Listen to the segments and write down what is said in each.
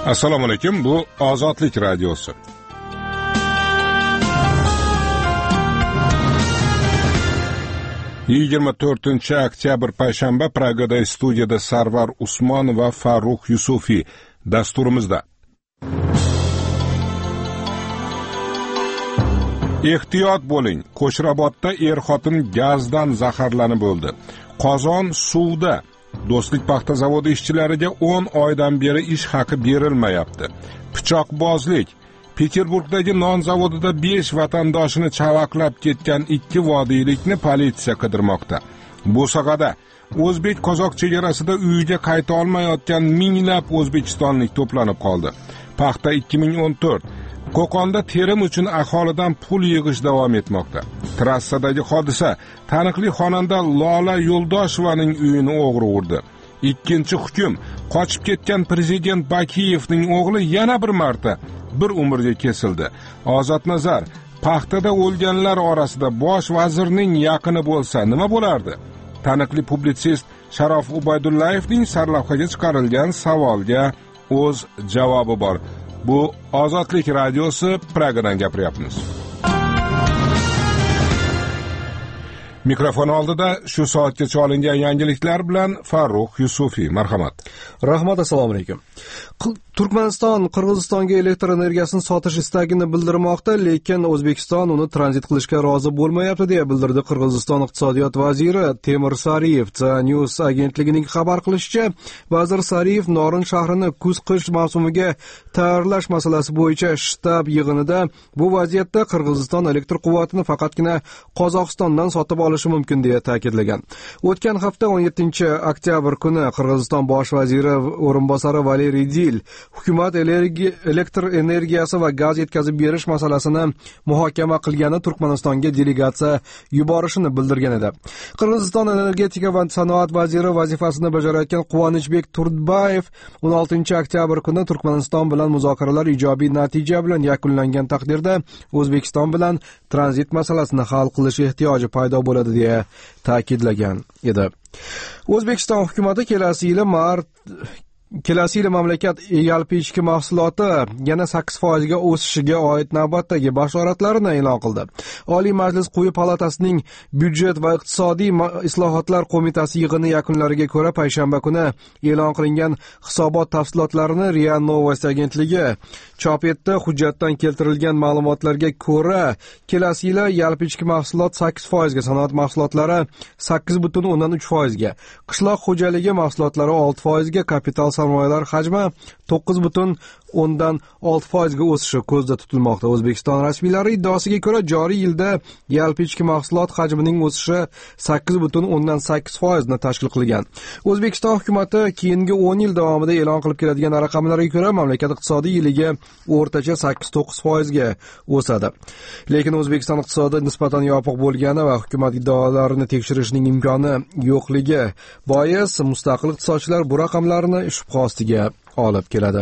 Assalomu alaykum, bu Ozodlik radiosi. Oktyabr payshanba Pragada studiyada Sarvar Usmon va Farruh Yusufiy dasturimizda. Ehtiyot bo'ling. Qo'shrabotda er-xotin gazdan zaharlanib o'ldi. Qozon suvda. Do'stlik paxta zavodi ishchilariga 10 oydan beri ish haqi berilmayapti. Pichoqbozlik. Peterburgdagi non zavodida 5 vatandoshini chavaqlab ketgan 2 vodiylikni politsiya qidirmoqda. Bo'sag'ada o'zbek-qozoq chegarasida uyiga qayta olmayotgan minglab o'zbekistonlik to'planib qoldi. Paxta 2014. Qo'qonda terim uchun aholidan pul yig'ish davom etmoqda. Trassadagi hodisa taniqli xonanda Lola Yo'ldoshovaning uyini o'g'ri urdi. Ikkinchi hukm, qochib ketgan prezident Bakiyevning o'g'li yana bir marta bir umrga kesildi. Ozod Nazar, paxtada o'lganlar orasida bosh vazirning yaqini bo'lsa nima bo'lardi? Taniqli publitsist Sharof Ubaydullayevning sarlavhaga chiqarilgan savolga o'z javobi bor. Bu Ozodlik radiosi, Pragadan gapiryapmiz. Mikrofon oldida shu soatgacha olingan yangiliklar bilan Farruh Yusufiy. Marhamat. Rahmat, assalomu alaykum. Turkmaniston Qirg'izistonga elektr energiyasini sotish istagini bildirmoqda, lekin O'zbekiston uni tranzit qilishga rozi bo'lmayapti deya bildirdi Qirg'iziston iqtisodiyot vaziri Temir Sariyev. News agentligining xabar qilishicha, vazir Sariyev Norin shahrini kuz-qish mavsumiga tayyorlash masalasi bo'yicha shtab yig'inida bu vaziyatda Qirg'iziston elektr quvvatini faqatgina Qozog'istondan sotib olishi mumkin deya ta'kidlagan. O'tgan hafta 17-oktyabr kuni Qirg'iziston bosh vaziri o'rinbosari Valeriy Dil hukumat elektr energiyasi va gaz yetkazib berish masalasini muhokama qilgani Turkmanistonga delegatsiya yuborishini bildirgan edi. Qirg'iziston energetika va sanoat vaziri vazifasini bajarayotgan Quvonchbek Turbayev 16-oktyabr kuni Turkmaniston bilan muzokaralar ijobiy natija bilan yakunlangan taqdirda O'zbekiston bilan tranzit masalasini hal qilish ehtiyoji paydo bo'ladi deya ta'kidlagan edi. O'zbekiston hukumati kelasi yil mamlakat yalpi ichki mahsuloti yana 8% ga o'sishiga oid navbatdagi bashoratlarini e'lon qildi. Oliy Majlis quyi palatasining byudjet va iqtisodiy islohotlar qo'mitasi yig'ini yakunlariga ko'ra payshanba kuni e'lon qilingan hisobot tafsilotlarini RIA Novosti agentligi chop etdi. Hujjatdan keltirilgan ma'lumotlarga ko'ra, kelasi yil yalpi ichki mahsulot 8% ga, sanoat mahsulotlari 8.3% ga, qishloq xo'jaligi mahsulotlari 6% ga, kapital sarmoyalar hajmi 9.6% ga o'sishi ko'zda tutilmoqda. O'zbekiston rasmiylari iddaosiga ko'ra, joriy yilda yalpi ichki mahsulot hajmining o'sishi 8.8% ni tashkil qilgan. O'zbekiston hukumati keyingi 10 yil davomida e'lon qilib keladigan raqamlarga ko'ra, mamlakat iqtisodiy yiliga o'rtacha 8-9% ga o'sadi. Lekin O'zbekiston iqtisodi nisbatan yopiq bo'lgani va hukumat iddaolarini tekshirishning imkoni yo'qligi bois mustaqil iqtisodchilar bu raqamlarni shubha ostiga olib keladi.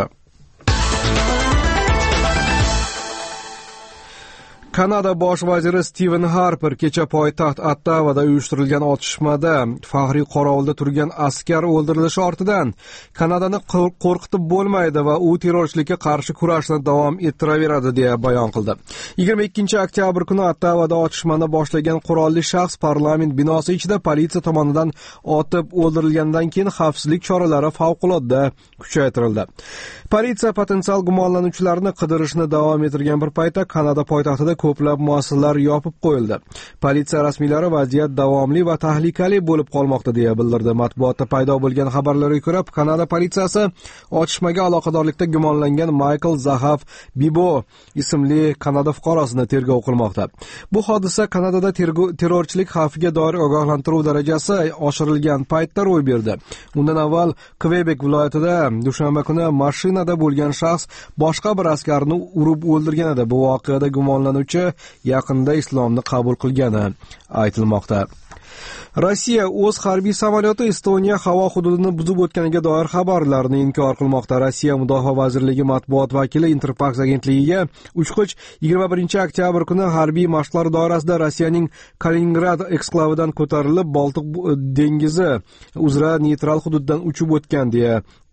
Kanada bosh vaziri Steven Harper kecha poytaxt Ottavada uyushtirilgan otishmada faxriy qorovulda turgan askar o'ldirilishi ortidan Kanadani qo'rqitib bo'lmaydi va u terrorchilikka qarshi kurashni davom ettiraveradi deya bayon qildi. 22-oktyabr kuni Ottavada otishmani boshlagan qurolli shaxs parlament binosi ichida politsiya tomonidan otib o'ldirilgandan keyin xavfsizlik choralari favqulodda kuchaytirildi. Politsiya potensial gumonlanuvchilarni qidirishni davom ettirgan bir paytda Kanada poytaxtida ko'plab muassasalar yopib qo'yildi. Politsiya rasmiylari vaziyat davomli va tahlikali bo'lib qolmoqda deya bildirdi. Matbuotda paydo bo'lgan xabarlarga ko'ra, Kanada politsiyasi otishmaga aloqadorlikda gumonlangan Michael Zahav Bibo ismli Kanada fuqarosini tergov qilmoqda. Bu hodisa Kanadada terrorchilik xavfiga doir ogohlantiruv darajasi oshirilgan paytda ro'y berdi. Undan avval Kvebek viloyatida dushanba kuni mashinada bo'lgan shaxs boshqa bir askarni urib o'ldirgan edi. Bu voqeada gumonlanuvchi yaqinda islomni qabul qilgani aytilmoqda. Rossiya o'z harbiy samolyoti Estoniya havo hududini buzib o'tganiga doir xabarlarni inkor qilmoqda. Rossiya Mudofaa vazirligi matbuot vakili Interfax agentligiga uchqich 21-oktyabr kuni harbiy mashqlar doirasida Rossiyaning Kaliningrad eksklavidan ko'tarilib Boltiq dengizi uzra neytral hududdan uchib o'tgan deya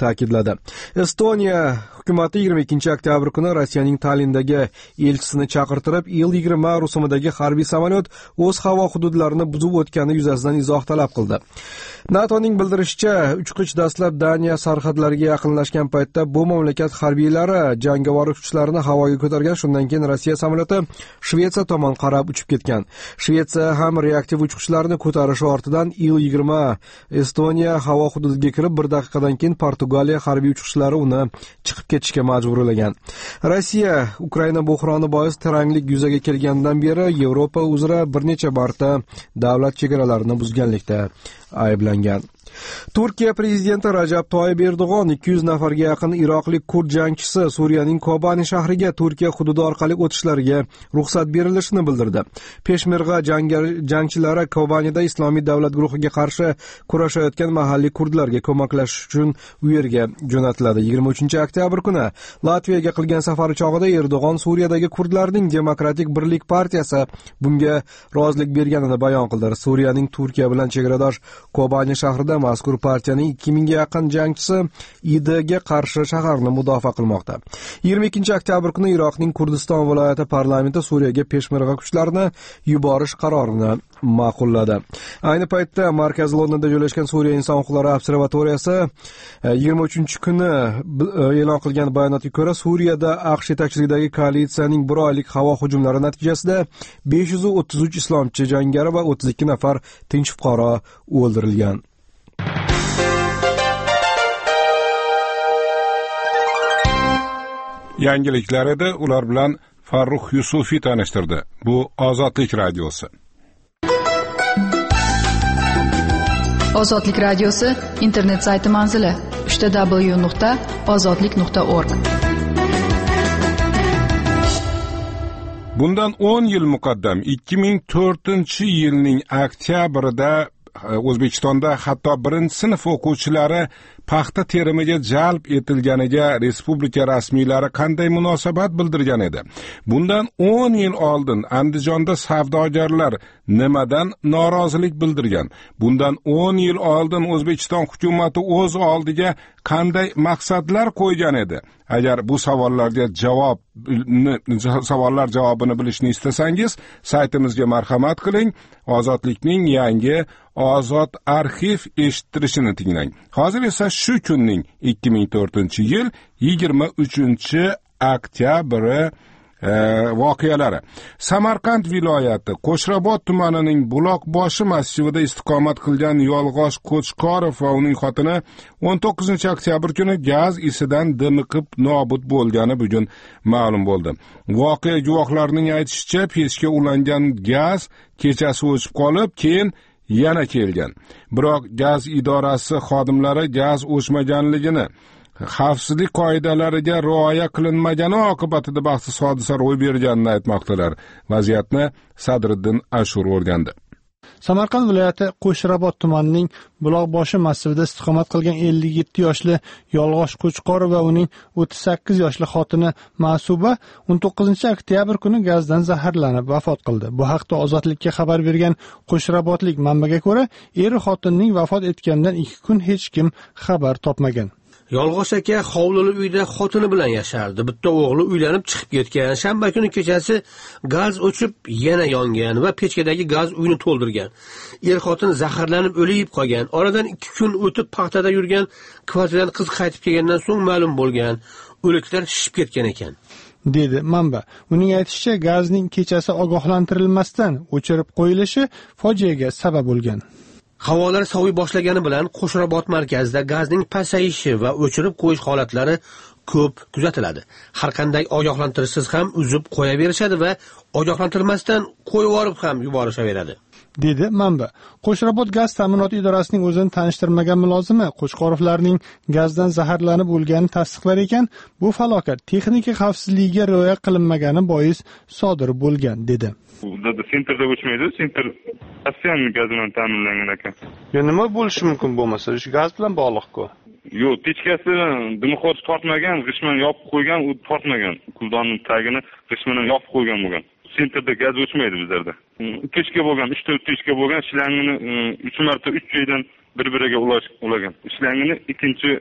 ta'kidladi. Estoniya hukumati 22 oktyabr kuni Rossiyaning Tallindagi elchisini chaqirtirib, Il-20 rusumidagi harbiy samolyot o'z havo hududlarini buzib o'tgani yuzasidan izoh talab qildi. NATOning bildirishicha, uchqich dastlab Daniya sarhadlariga yaqinlashgan paytda bu mamlakat harbiylari jangovar uchqichlarini havoga ko'targan. Shundan keyin Rossiya samolyoti Shvetsiya tomon qarab uchib ketgan. Shvetsiya ham reaktiv uchqichlarni ko'tarishi ortidan Il-20 Estoniya havo hududiga kirib, 1 daqiqadan keyin Portugaliya harbiy uchqichlari uni chiqib ketishga majburlagan. Rossiya Ukraina bo'hroni bois taranglik yuzaga kelgandan beri Yevropa uzra bir necha marta davlat chegaralarini buzganlikda ayblangan. Turkiya prezidenti Rajab Toyyib Erdo'g'on 200 nafarga yaqin iroqlik kurd jangchisi Suriyaning Kobani shahriga Turkiya hududi orqali o'tishlariga ruxsat berilishini bildirdi. Peshmerga jangchilari Kobanida Islomiy davlat guruhiga qarshi kurashayotgan mahalliy kurdlarga ko'maklashish uchun u yerga jo'natiladi. 23-oktyabr kuni Latviyaga qilgan safari chog'ida Erdo'g'on Suriyadagi kurdlarning Demokratik birlik partiyasi bunga rozilik berganini bayon qildi. Suriyaning Turkiya bilan chegaradosh Kobani shahrida mazkur partiyaning 2000 ga yaqin jangchisi IDga qarshi shaharni mudofaa qilmoqda. 22-oktyabr kuni Iroqning Kurdiston viloyati parlamenti Suriyaga peshmerga kuchlarini yuborish qarorini ma'qulladi. Ayni paytda markaziy Londonda joylashgan Suriya inson huquqlari observatoriyasi 23-kuni e'lon qilgan bayonotga ko'ra, Suriyada AQSh yetakchiligidagi koalitsiyaning 1 oylik havo hujumlari natijasida 533 islomchi jangari va 32 nafar tinch fuqaro o'ldirilgan. Yangiliklar edi, ular bilan Farruh Yusufiy tanishtirdi. Bu Ozodlik radiosi. Ozodlik radiosi internet sayti manzili www.ozodlik.org. Bundan 10 yil muqaddam 2004-yilning oktyabrida O'zbekistonda hatto 1-sinf o'quvchilari paxta terimiga jalb etilganiga respublika rasmiylari qanday munosabat bildirgan edi? Bundan 10 yil oldin Andijonda savdogarlar nimadan norozilik bildirgan? Bundan 10 yil oldin O'zbekiston hukumatı o'z oldiga qanday maqsadlar qo'ygan edi? Agar bu savollar javobini bilishni istasangiz, saytimizga marhamat qiling. Ozodlikning yangi Ozod arxiv eshittirishini tinglang. Hozir esa shu kunning 2004-yil 23-oktyabri voqealari. Samarqand viloyati Qo'shrabot tumanining Buloqboshi masjidida istiqomat qilgan Yolg'och Qo'chqorov va uning xotini 19-oktyabr kuni gaz isidan dimiqib nobud bo'lgani bugun ma'lum bo'ldi. Voqea guvohlarining aytishicha, pechga ulangan gaz kechasi o'chib qolib, keyin yana kelgan. Biroq gaz idorasi xodimlari gaz o'chmaganligini, xavfsizlik qoidalariga rioya qilinmagani oqibatida baxtsiz hodisa ro'y berganini aytmoqdalar. Vaziyatni Sadriddin Ashur o'rgandi. Samarqand viloyati Qo'shrabot tumanining Buloqboshi masjidida istiqomat qilgan 57 yoshli Yolg'och Qo'chqorov va uning 38 yoshli xotini Ma'suba 19-oktyabr kuni gazdan zaharlanib vafot qildi. Bu haqda Ozodlikka xabar bergan Qo'shrabotlik manbaga ko'ra, er xotinning vafot etganidan 2 kun hech kim xabar topmagan. Yolg'och aka hovlili uyda xotini bilan yashardi. Bitta o'g'li uylanib chiqib ketgan. Shanba kuni kechasi gaz o'chib yana yongan va pechkadagi gaz uyni to'ldirgan. Er xotin zaharlanib o'lib qolgan. Oradan 2 kun o'tib paxtada yurgan kvartiradan qiz qaytib kelgandan so'ng ma'lum bo'lgan. O'liklar shishib ketgan ekan, dedi manba. Uning aytishicha, gazning kechasi ogohlantirilmasdan o'chirib qo'yilishi fojiaga sabab bo'lgan. Havolar soviy boshlagani bilan Qo'shrabot markazida gazning pasayishi va o'chirib qo'yish holatlari ko'p kuzatiladi. Har qanday ogohlantirishsiz ham uzib qo'yaverishadi va ogohlantirmasdan qo'yib yuborib ham yuborishaveradi, dedi manba. Qo'shrabot gaz ta'minoti idorasining o'zini tanishtirmagan mulozimi Qo'chqorovlarning gazdan zaharlanib o'lganini tasdiqlar ekan, bu falokat texnika xavfsizligiga rioya qilinmagani bois sodir bo'lgan, dedi. Burada sentrda o'chmaydi, sentr Rossiya gaz bilan ta'minlangan ekan. Nima bo'lishi mumkin bo'lmasa, shu gaz bilan bog'liq-ku. Yo'q, pechkasi dimiqor tortmagan, g'ishman yopib qo'ygan, u tortmagan. Kuldonning tagini g'ishman yopib qo'ygan bo'lgan. Sentrda gaz o'chmaydi bizlarda. Pechka bo'lgan, 3-4 pechka bo'lgan, shlangini 3 marta 3 joydan bir-biriga ulagan. Shlangini ikkinchi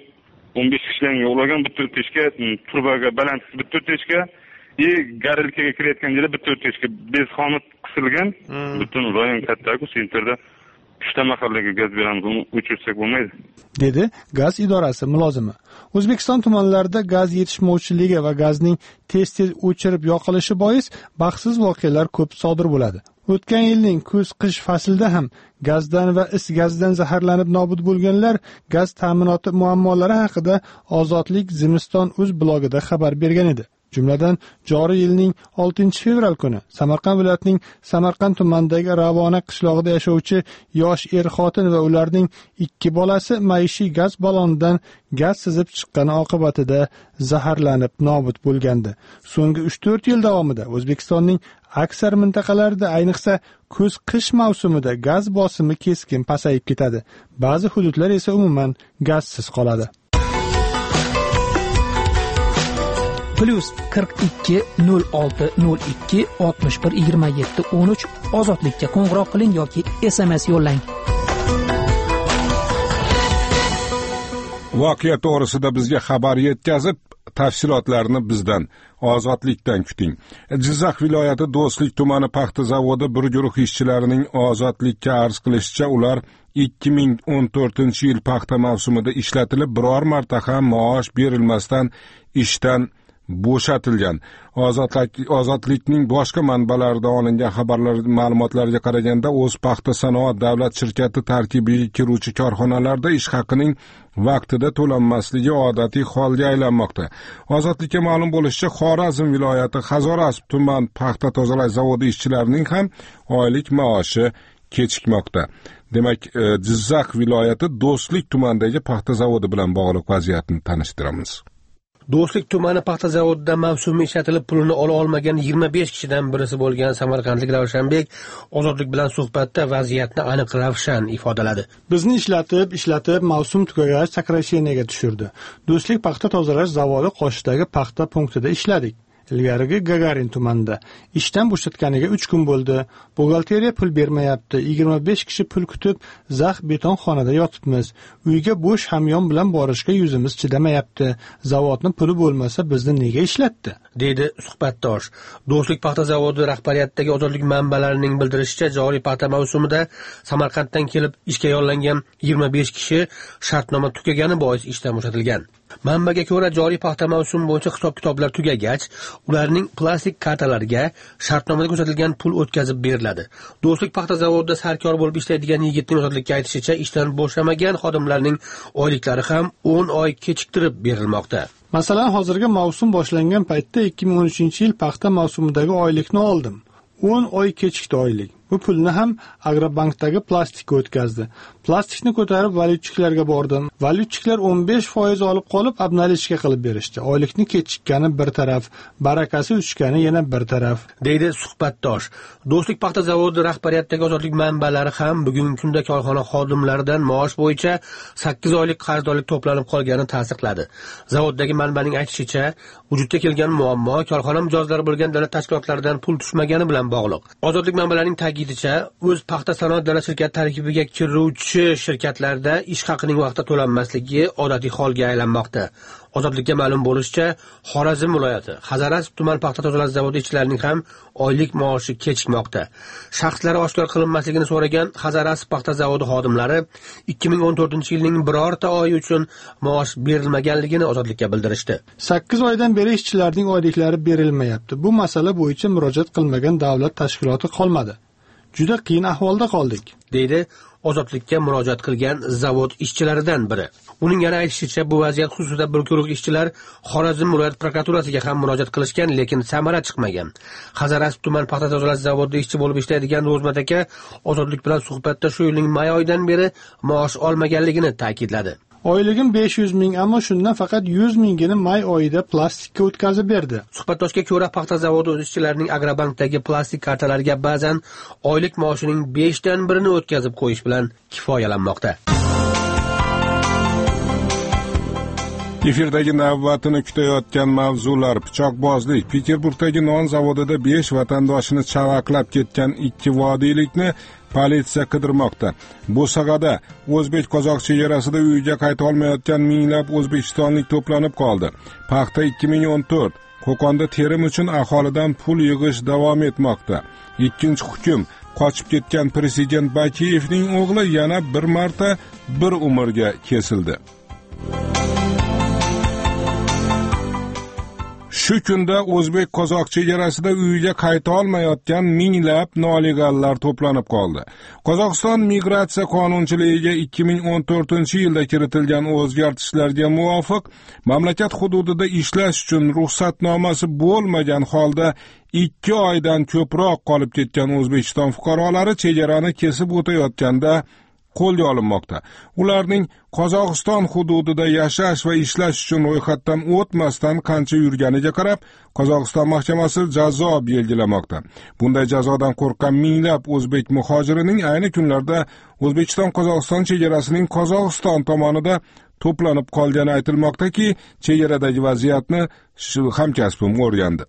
15 kishidan yo'qlagan bitta o'tishga, turbaga baland bitta o'tishga, garilkaga kirayotgan yerda bitta o'tishga bezxona qisilgan. Butun rayon katta-ku, sentrda 3 ta mahallaga gaz beramiz, uni o'chirsak bo'lmaydi, dedi gaz idorasi mulozimi. O'zbekiston tumanlarida gaz yetishmovchiligi va gazning tez-tez o'chirib yoqilishi bois baxtsiz voqealar ko'p sodir bo'ladi. O'tgan yilning kuz-qish faslida ham gazdan va is gazidan zaharlanib nobud bo'lganlar gaz ta'minoti muammolari haqida Ozodlik Zimiston.uz blogida xabar bergan edi. Jumladan, joriy yilning 6-fevral kuni Samarqand viloyatining Samarqand tumanidagi Ravona qishlog'ida yashovchi yosh er-xotin va ularning 2 bolasi maishiy gaz ballonidan gaz sizib chiqqani oqibatida zaharlanib nobud bo'lgandi. So'nggi 3-4 yil davomida O'zbekistonning aksar mintaqalarida, ayniqsa kuz-qish mavsumida gaz bosimi keskin pasayib ketadi. Ba'zi hududlar esa umuman gazsiz qoladi. +42 06 02 61 27 13 ozodlikka qo'ng'iroq qiling yoki SMS yo'llang. Voqea to'g'risida bizga xabar yetkazib, tafsilotlarni bizdan, Ozodlikdan kuting. Jizzax viloyati Do'stlik tumani paxta zavodi bir guruh ishchilarining Ozodlikka arz qilishicha, ular 2014-yil paxta mavsumida ishlatilib, biror marta ham maosh berilmasdan ishdan bo'shatilgan. Ozodlikning boshqa manbalaridan olingan xabarlar ma'lumotlarga qaraganda, o'z paxta sanoat davlat shirkati tarkibiga kiruvchi korxonalarda ish haqining vaqtida to'lanmasligi odatiy holga aylanmoqda. Ozodlikka ma'lum bo'lishicha, Xorazm viloyati Hazorasp tuman paxta tozalash zavodi ishchilarining ham oylik maoshi kechikmoqda. Demak, Jizzax viloyati Do'stlik tumanidagi paxta zavodi bilan bog'liq vaziyatni tanishtiramiz. Do'stlik tumani paxta zavodida mavsumiy ishlatilib pulini ola olmagan 25 kishidan birisi bo'lgan samarqandlik Ravshanbek Ozodlik bilan suhbatda vaziyatni aniq ravshan ifodaladi. Bizni ishlatib mavsum tugagach sakrasheniyaga tushirdi. Do'stlik paxta tozalash zavodi Qoshdagi paxta punktida ishladik. Ilgarigi Gagarin tumanida. Ishdan bo'shatganiga 3 kun bo'ldi. Buxgalteriya pul bermayapti. 25 kishi pul kutib, zax beton xonada yotibmiz. Uyga bo'sh hamyon bilan borishga yuzimiz chidamayapti. Zavodning puli bo'lmasa bizni nega ishlatdi? Deydi suhbatdosh. Do'stlik paxta zavodi rahbariyatidagi Ozodlik manbalarining bildirishicha, joriy paxta mavsumida Samarqanddan kelib ishga yollangan 25 kishi shartnoma tugagani bois ishdan bo'shatilgan. Manbaga ko'ra, joriy paxta mavsumi bo'yicha hisob-kitoblar tugagach, ularning plastik kartalariga shartnomada ko'rsatilgan pul o'tkazib beriladi. Do'stlik paxta zavodida sarkor bo'lib ishlaydigan yigitning Ozodlikka aytishicha, ishdan bo'shamagan xodimlarning oyliklari ham 10 oy kechiktirib berilmoqda. Masalan, hozirgi mavsum boshlangan paytda 2013-yil paxta mavsumidagi oylikni oldim. 10 oy kechikdi oylik. Bu pulni ham Agrobankdagi plastikka o'tkazdi. Plastikni ko'tarib valyutchiklarga bordim. Valyutchiklar 15% olib qolib, obnalishga qilib berishdi. Oylikni kechikkani bir taraf, barakasi uchgani yana bir taraf. Deydi suhbatdosh. Do'stlik paxta zavodi rahbariyatidagi Ozodlik manbalari ham bugungi kunda korxona xodimlaridan maosh bo'yicha 8 oylik qarzdorlik to'planib qolganini tasdiqladi. Zavoddagi manbaning aytishicha, vujudga kelgan muammo korxona mijozlari bo'lgan davlat tashkilotlaridan pul tushmagani bilan bog'liq. Ozodlik manbalarining ta'kidicha, o'z paxta sanoat davlat shirkati tarkibiga kiruvchi shirkatlarda ish haqining vaqtida to'lanmasligi odatiy holga aylanmoqda. Ozodlikka ma'lum bo'lishicha, Xorazm viloyati Hazorasp tuman paxta tozalash zavodi ishchilarining ham oylik maoshi kechikmoqda. Shaxslari oshkor qilinmasligini so'ragan Hazorasp paxta zavodi xodimlari 2014-yilning birorta oyi uchun maosh berilmaganligini Ozodlikka bildirishdi. 8 oydan beri ishchilarning oyliklari berilmayapti. Bu masala bo'yicha murojaat qilmagan davlat tashkiloti qolmadi. Juda qiyin ahvolda qoldik, deydi Ozodlikka murojaat qilgan zavod ishchilaridan biri. Uning yana aytishicha, bu vaziyat xususida bir guruh ishchilar Xorazm viloyat prokuraturasiga ham murojaat qilishgan, lekin samara chiqmagan. Hazorasp tuman paxta tozalash zavodida ishchi bo'lib ishlaydigan Ro'zmat aka Ozodlik bilan suhbatda shu yilning may oyidan beri maosh olmaganligini ta'kidladi. Oyligim 500 ming, ammo shundan faqat 100 mingini may oyida plastikka o'tkazib berdi. Suhbatdoshga ko'ra, paxta zavodi ishchilarining Agrobankdagi plastik kartalariga ba'zan oylik maoshining 5 dan 1-ni o'tkazib qo'yish bilan kifoyalanmoqda. Efirdagi navbatini kutayotgan mavzular: pichoqbozlik. Peterburgdagi non zavodida 5 vatandoshini chavaqlab ketgan 2 vodiylikni politsiya qidirmoqda. Bo'sag'ada o'zbek-qozoq chegarasida uyiga qayta olmayotgan minglab o'zbekistonlik to'planib qoldi. Paxta 2014. Qo'qonda terim uchun aholidan pul yig'ish davom etmoqda. Ikkinchi hukm: qochib ketgan prezident Bakiyevning o'g'li yana bir marta bir umrga kesildi. Shu kunda o'zbek-qozoq chegarasida uyiga qayta olmayotgan minglab noliganlar to'planib qoldi. Qozog'iston migratsiya qonunchiligiga 2014-yilda kiritilgan o'zgartishlarga muvofiq mamlakat hududida ishlash uchun ruxsatnomasi bo'lmagan holda 2 oydan ko'proq qolib ketgan O'zbekiston fuqarolari chegarani kesib o'tayotganda qo'lga olinmoqda. Ularning Qozog'iston hududida yashash va ishlash uchun ro'yxatdan o'tmasdan qancha yurganiga qarab Qozog'iston mahkamasi jazo belgilamoqda. Bunday jazodan qo'rqqan minglab o'zbek muhojirining ayni kunlarda O'zbekiston-Qozog'iston chegarasining Qozog'iston tomonida to'planib qolgani aytilmoqda-ki, chegaradagi vaziyatni hamkasbim o'rgandi.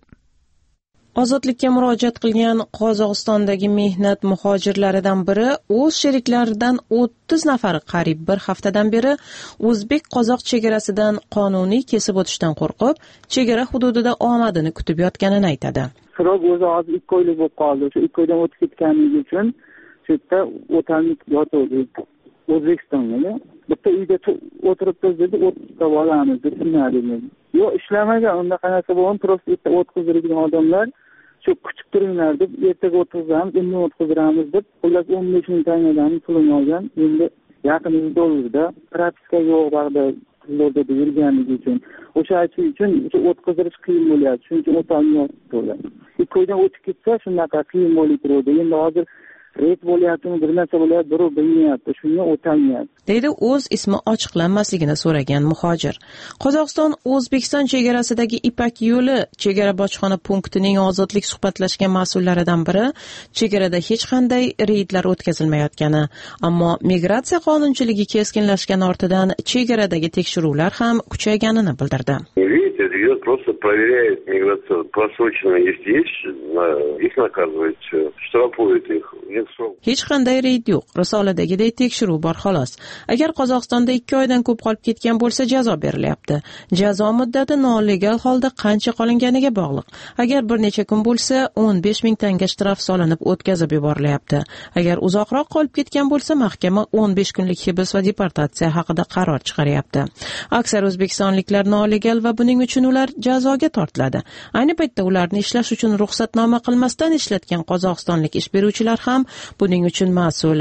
Ozodlikka murojaat qilgan Qozog'istondagi mehnat muhojirlaridan biri o'z sheriklaridan 30 nafari qariyb bir haftadan beri o'zbek-qozoq chegarasidan qonuniy kesib o'tishdan qo'rqib, chegara hududida omadini kutib yotganini aytadi. Sirog o'zi hozir 2 oylik bo'lib qoldi. Shu 2 oydan o'tib ketganligi uchun shu yerda o'talnik yotdi. O'zbekistonga bitta uyda o'tiribmiz dedi, 30 ta bolamiz deb tushunadi. Yo'q, ishlamagan, undaqa narsa bo'lgan, prosta yerda o'tkazilgan odamlar shu kutib turinglar deb ertaga o'tkazamiz, endi o'tkazamiz deb, xullas 15 ming tanadan pulini olgan. Endi yaqin $100 propiska yo'q vaqtda qizlarda yurganligi uchun, o'sha uchun o'tkazilish qiyin bo'lyapti. Shuning uchun o'talmayapti ular. 2 oydan o'tib ketsa, shunaqa qiyin bo'lib turadi. Endi hozir ret bo'lyaptimi, bir narsa bo'lyapti, birov bilmayapti, shunga o'talmayapti. Deydi o'z ismi ochiqlanmasligini so'ragan muhojir. Qozog'iston O'zbekiston chegarasidagi Ipak yo'li chegara bojxona punktining ozodlik suhbatlashgan mas'ullaridan biri chegarada hech qanday reydlar o'tkazilmayotgani, ammo migratsiya qonunchiligi keskinlashgani ortidan chegaradagi tekshiruvlar ham kuchayganini bildirdi. Идет, просто проверяет миграцию. Просрочено, если есть, их наказывает, штрафует их. Hech qanday reyd yo'q. Risoladagidek tekshiruv bor xolos. Agar Qozog'istonda 2 oydan ko'p qolib ketgan bo'lsa, jazo berilyapti. Jazo muddati nolegal holda qancha qolinganiga bog'liq. Agar bir necha kun bo'lsa, 15 ming tanga shtraf solinib o'tkazib yuborilyapti. Agar uzoqroq qolib ketgan bo'lsa, mahkama 15 kunlik hibs va deportatsiya haqida qaror chiqaryapti. Aksar o'zbekistonliklar nolegal va buning uchun ular jazoga tortiladi. Ayni paytda ularni ishlash uchun ruxsatnoma qilmasdan ishlatgan qozog'istonlik ish beruvchilar ham buning uchun mas'ul.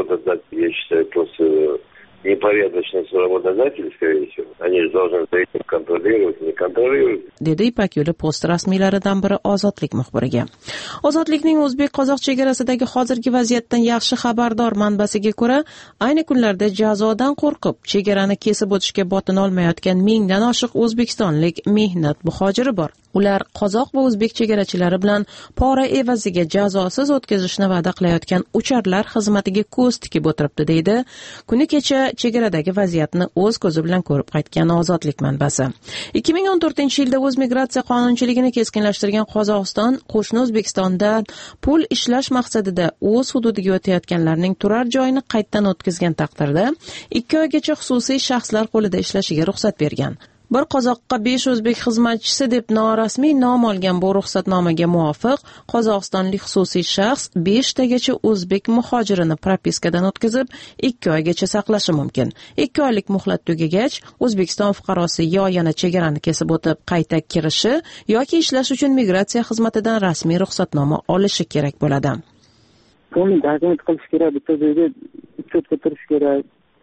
Я считаю, просто непорядочный работодатель, скорее всего. Они же должны за этим контролировать, не контролируют. Dedi Ipak yo'li post rasmiylaridan biri Ozodlik muxbiriga. Ozodlikning o'zbek-qozoq chegarasidagi hozirgi vaziyatdan yaxshi xabardor manbasiga ko'ra, ayni kunlarda jazodan qo'rqib, chegarani kesib o'tishga botin olmayotgan mingdan oshiq o'zbekistonlik mehnat muhojiri bor. Ular qozoq va o'zbek chegarachilari bilan pora evaziga jazosiz o'tkazishni va'da qilayotgan ucharlar xizmatiga ko'z tikib o'tiribdi, deydi kuni kecha chegaradagi vaziyatni o'z ko'zi bilan ko'rib qaytgan Ozodlik manbasi. 2014-yilda o'z migratsiya qonunchiligini keskinlashtirgan Qozog'iston qo'shni O'zbekistonda pul ishlash maqsadida o'z hududiga o'tayotganlarning turar joyini qaytadan o'tkazgan taqdirda 2 oygacha xususiy shaxslar qo'lida ishlashiga ruxsat bergan. Bir qozoqqa 5 o'zbek xizmatchisi deb norasmiy nom olgan bu ruxsatnomaga muvofiq qozog'istonlik xususiy shaxs 5 tagacha o'zbek muhojirini propiskadan o'tkazib 2 oygacha saqlashi mumkin. 2 oylik muhlat tugagach, O'zbekiston fuqarosi yo yana chegarani kesib o'tib qayta kirishi yoki ishlash uchun migratsiya xizmatidan rasmiy ruxsatnoma olishi kerak bo'ladi. Buni dokument qilish kerak, bitta joyda uchetga turish kerak.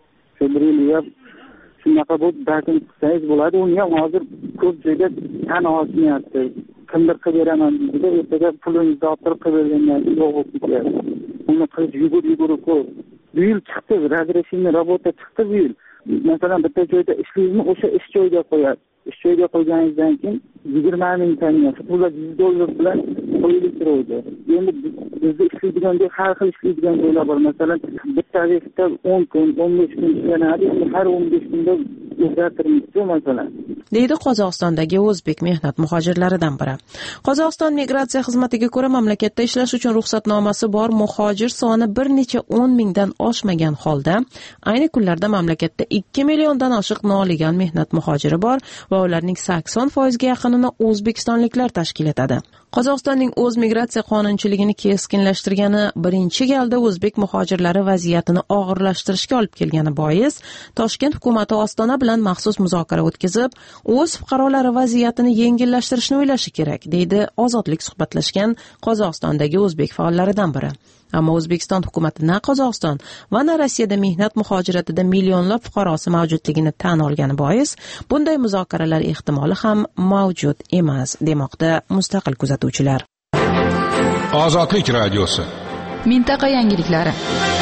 Shunaqa bu darkin qilsangiz bo'ladi. Uni ham hozir ko'p joyda tan olmayapti. Kimdir qilib beraman deydi, ertaga pulingizni olib turib qilib bergandan yo'q bo'lib ketadi. Uni qilish yugurib ko'p. Bu yil chiqdi, razрешение работа chiqdi bu yil. Masalan, bitta joyda ishlaysizni o'sha ish joyiga qo'yadi. Ish joyiga qo'yganingizdan keyin 20 ming tanga, pullar $100 bilan qo'yilib turadi. Endi bizda ishlaydigan har xil ishlaydigan joylar bor. Masalan, bitta vaqtda 10 kun, 15 kun ishlanadi. Endi har 15 kunda o'zgartirmoqchi masalan, deydi Qozog'istondagi o'zbek mehnat muhojirlaridan biri. Qozog'iston migratsiya xizmatiga ko'ra, mamlakatda ishlash uchun ruxsatnomasi bor muhojir soni bir necha 10 mingdan oshmagan holda, ayni kunlarda mamlakatda 2 milliondan oshiq noligan mehnat muhojiri bor va ularning 80% ga yaqinini o'zbekistonliklar tashkil etadi. Qozog'istonning o'z migratsiya qonunchiligini keskinlashtirgani birinchi galda o'zbek muhojirlari vaziyatini og'irlashtirishga olib kelgani bois, Toshkent hukumati Ostona bilan maxsus muzokara o'tkazib, o'z fuqarolari vaziyatini yengillashtirishni o'ylashi kerak, deydi Ozodlik suhbatlashgan Qozog'istondagi o'zbek faollaridan biri. Ammo O'zbekiston hukumati na Qozog'iston va na Rossiyada mehnat muhojiratida millionlab fuqarosi mavjudligini tan olgani bois, bunday muzokaralar ehtimoli ham mavjud emas, demoqda mustaqil kuzatuvchilar. Ozodlik radiosi. Mintaqa yangiliklari.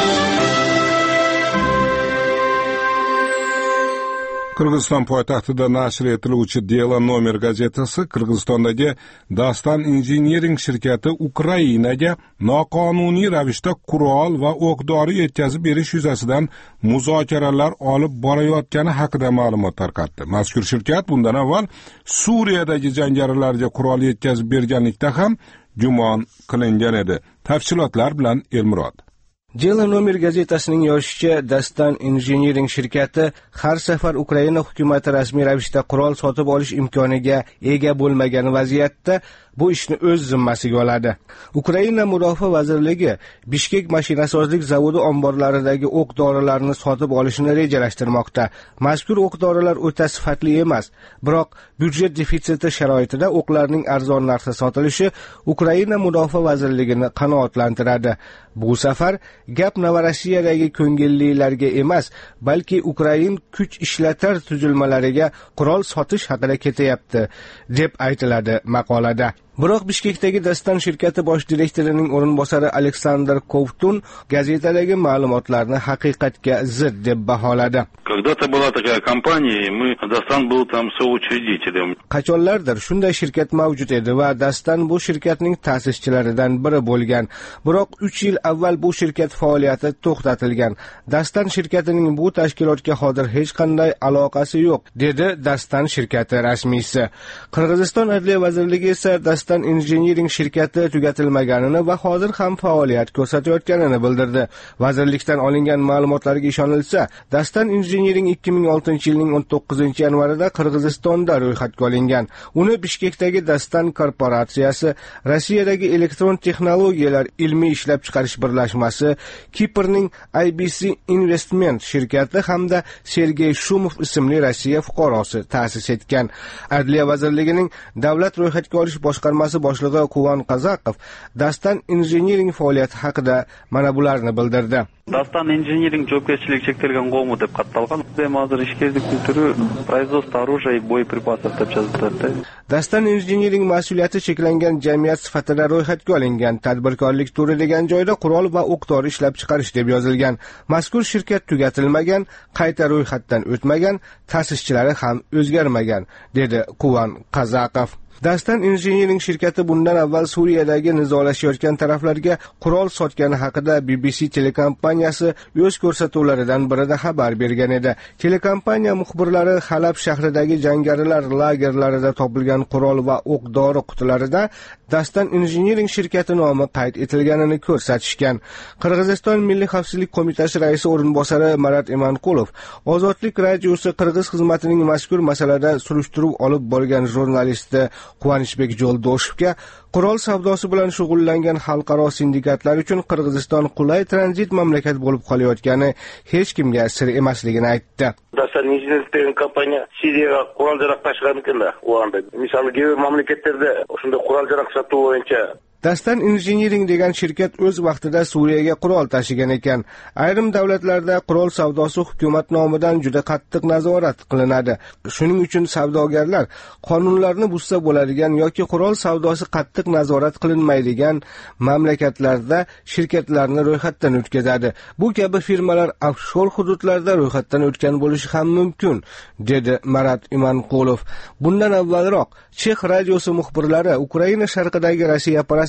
Qirg'iziston poytaxtida nashr etiluvchi Delo Nomer gazetasi Qirg'izistondagi Dastan Engineering shirkati Ukrainaga noqonuniy ravishda qurol va o'q-dori yetkazib berish yuzasidan muzokaralar olib borayotgani haqida ma'lumot tarqatdi. Mazkur shirkat bundan avval Suriyadagi jangarilarga qurol yetkazib berganlikda ham gumon qilingan edi. Tafsilotlar bilan Elmurod. Delo Nomer gazetasining yozishicha, Dastan Engineering shirkati har safar Ukraina hukumati rasmiy ravishda qurol sotib olish imkoniga ega bo'lmagan vaziyatda bu ishni o'z zimmasiga oladi. Ukraina Mudofaa vazirligi Bishkek mashinasozlik zavodi omborlaridagi o'q-dorilarni sotib olishni rejalashtirmoqda. Mazkur o'q-dorilar o'ta sifatli emas, biroq byudjet defitsiti sharoitida o'qlarning arzon narxda sotilishi Ukraina Mudofaa vazirligini qanoatlantiradi. Bu safar gap Novorossiyadagi ko'ngillilarga emas, balki Ukrain kuch ishlatar tuzilmalariga qurol sotish haqida ketyapti, deb aytiladi maqolada. Biroq Bishkekdagi Dastan shirkati bosh direktorining o'rinbosari Aleksandr Kovtun gazetadagi ma'lumotlarni haqiqatga zid deb baholadi. Когда-то была такая компания, и Dastan был там соучредителем. Qachonlardir shunday shirkat mavjud edi va Dastan bu shirkatning ta'sischilaridan biri bo'lgan. Biroq 3 yil avval bu shirkat faoliyati to'xtatilgan. Dastan shirkatining bu tashkilotga hozir hech qanday aloqasi yo'q, dedi Dastan shirkati rasmiysi. Qirg'iziston Adliya vazirligi esa Dastan Engineering shirkati tugatilmaganini va hozir ham faoliyat ko'rsatayotganini bildirdi. Vazirlikdan olingan ma'lumotlarga ishonilsa, Dastan Engineering 2006-yilning 19-yanvarida Qirg'izistonda ro'yxatga olingan. Uni Bishkekdagi Dastan korporatsiyasi, Rossiyadagi elektron texnologiyalar ilmiy ishlab chiqarish birlashmasi, Kiprning IBC Investment shirkati hamda Sergey Shumov ismli Rossiya fuqarosi ta'sis etgan. Adliya vazirligining davlat ro'yxatga olish boshqarmasi boshlig'i Quvon Qazaqov Dastan Engineering faoliyati haqida mana bularni bildirdi. Dastan Engineering javobgarchiligi cheklangan qo'mi deb qatalgan. Ham hozir ishsizlikning turi производство оружия и боеприпасов deb yoziladi. Dastan Engineering mas'uliyati cheklangan jamiyat sifatida ro'yxatga olingan. Tadbirkorlik turi degan joyda qurol va o'q-dori ishlab chiqarish deb yozilgan. Mazkur shirkat tugatilmagan, qayta ro'yxatdan o'tmagan, ta'sischilari ham o'zgarmagan, dedi Quvon Qazaqov. Dastan Engineering shirkati bundan avval Suriyadagi nizolashayotgan taraflarga qurol sotgani haqida BBC telekompaniyasi o'z ko'rsatuvlaridan birida xabar bergan edi. Telekompaniya muxbirlari Halab shahridagi jangarilar lagerlarida topilgan qurol va o'q-dori qutilarida Dastan Engineering shirkati nomi qayd etilganini ko'rsatishgan. Qirg'iziston Milliy xavfsizlik qo'mitasi raisi o'rinbosari Marat Imanqulov Ozodlik radiosi Qirg'iz xizmatining mazkur masalada surishtiruv olib borgan jurnalisti Quvonishbek Jo'ldoshevga qurol savdosi bilan shug'ullangan xalqaro sindikatlar uchun Qirg'iziston qulay tranzit mamlakat bo'lib qolayotgani hech kimga sir emasligini aytdi. Dastan Engineering kompaniya Siriyaga qurol-jaraq tashgan ekanlar. U anda misol gibi mamlakatlarda shunday qurol-jaraq sotuv bo'yicha Dastan Engineering degan shirkat o'z vaqtida Suriyaga qurol tashigan ekan. Ayrim davlatlarda qurol savdosi hukumat nomidan juda qattiq nazorat qilinadi. Shuning uchun savdogarlar qonunlarni buzsa bo'ladigan yoki qurol savdosi qattiq nazorat qilinmaydigan mamlakatlarda shirkatlarni ro'yxatdan o'tkazadi. Bu kabi firmalar offshor hududlarda ro'yxatdan o'tgan bo'lishi ham mumkin, dedi Marat Imanqulov. Bundan avvalroq Chex radiosi muxbirlari Ukraina sharqidagi Rossiya parast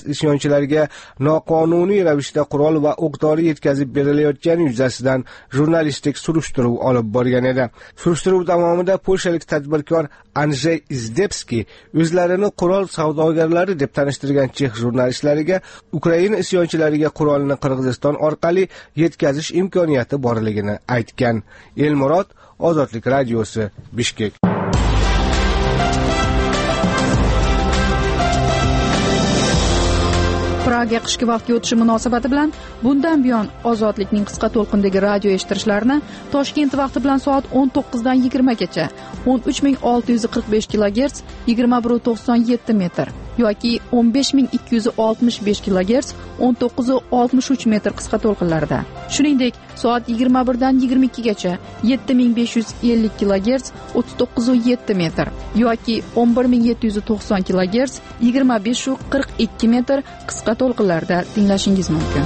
isyonchilariga noqonuniy ravishda qurol va o'q-dori yetkazib berilayotgani yuzasidan jurnalistik surishtiruv olib borgan edi. Surishtiruv davomida polshalik tadbirkor Andrzej Izdebski o'zlarini qurol savdogarlari deb tanishtirgan chex jurnalistlariga Ukraina isyonchilariga qurolni Qirg'iziston orqali yetkazish imkoniyati borligini aytgan. Elmurod, Ozodlik radiosi, Bishkek. Praga qishki vaqtga o'tishi munosabati bilan bundan buyon Ozodlikning qisqa to'lqindagi radio eshittirishlarini Toshkent vaqti bilan soat 19 dan 20 gacha 13645 kHz 2197 metr yoki 15265 kHz 1963 metr qisqa to'lqinlarda. Shuningdek, soat 21 dan 22 gacha 7550 kHz 39.7 metr yoki 11790 kHz 25.42 metr qisqa to'lqinlarda tinglashingiz mumkin.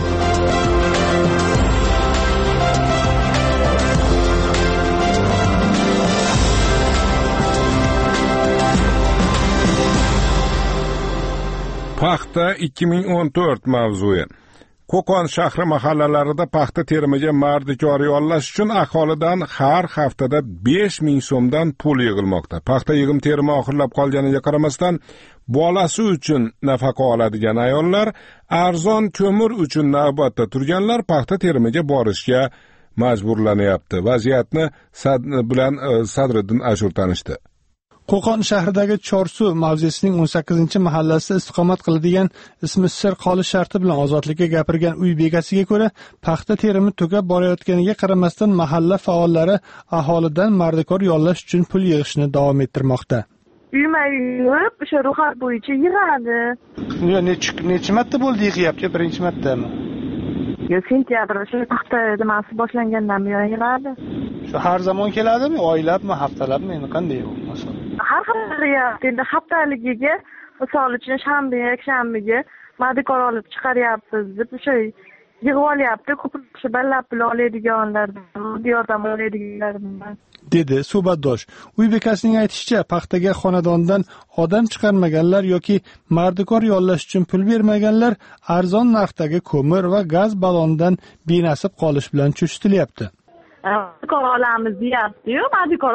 Paxta 2014 mavzui. Qo'qon shahri mahallalarida paxta terimiga mardikor yollash uchun aholidan har haftada 5000 so'mdan pul yig'ilmoqda. Paxta yig'im terimi oxirlab qolganiga qaramasdan bolasi uchun nafaqa oladigan ayollar, arzon ko'mir uchun navbatda turganlar paxta terimiga borishga majburlanyapti. Vaziyatni bilan Sadriddin Ashur tanishdi. Qo'qon shahridagi Chorsuv mavzesining 18 mahallasida istiqomat qiladigan ismi sir qolish sharti bilan Ozodlikka gapirgan uy bekasiga ko'ra, paxta terimi tugab borayotganiga qaramasdan mahalla faollari aholidan mardikor yollash uchun pul yig'ishni davom ettirmoqda. Uyma-uy o'sha ro'yxat bo'yicha yig'adi. Necha marta bo'ldi yig'yapti? Birinchi martami? Sentyabr o'sha paxta nimasi boshlangandan buyon yig'adi. Shu har zamon keladimi? Oylabmi, haftalabmi? Endi qanday bu masala? Har xil endi haftaligiga, misol uchun shanba, yakshanbaga mardikor olib chiqaryapmiz deb o'sha yig'ib olyapti. Ko'pincha ballab pul oladiganlardan, yordam oladiganlardan. Dedi suhbatdosh. Uy bekasining aytishicha, paxtaga xonadondan odam chiqarmaganlar yoki mardikor yollash uchun pul bermaganlar arzon narxdagi ko'mir va gaz ballondan benasib qolish bilan cho'chitilyapti. Mardikor olamiz deyapti-yu, mardikor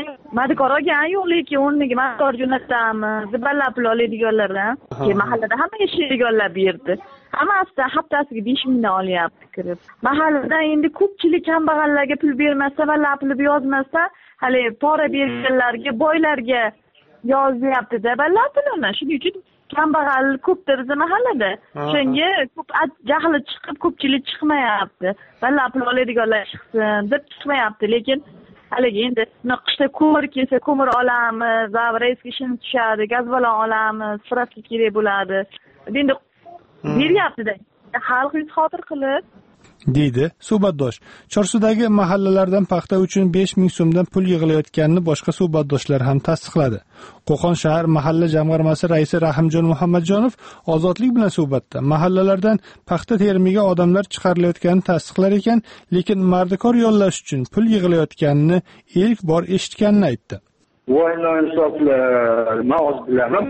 olgan yo'q, lekin o'rniga mardikor jo'natamiz, ballab pul oladiganlardan. Mahallada hamma yashaydiganlar berdi. Hammasi haftasiga 5000 dan olyapti kirib. Mahallada endi ko'pchilik kambag'allarga pul bermasa, ballab pul yozmasa, hali pora berganlarga, boylarga yozyapti-da ballab pulini. Shuning uchun kambag'al ko'pdir mahallada. Shunga ko'p jahli chiqib, ko'pchilik chiqmayapti. Ballab pul oladiganlar chiqsin deb chiqmayapti, lekin haligi endi qishda ko'mir kelsa, ko'mir olamiz, zavrayski shin tushadi, gaz balon olamiz, spravka kerak bo'ladi. Endi beryapti-da. Xalq yuz xotir qilib deydi suhbatdosh. Chorsudagi mahallalardan paxta uchun 5000 so'mdan pul yig'ilayotganini boshqa suhbatdoshlar ham tasdiqladi. Qo'qon shahar mahalla jamg'armasi raisi Rahimjon Muhammadjonov Ozodlik bilan suhbatda mahallalardan paxta terimiga odamlar chiqarilayotganini tasdiqlar ekan, lekin mardikor yollash uchun pul yig'ilayotganini ilk bor eshitganini aytdi. Voy insoflar, men o'z bilaman.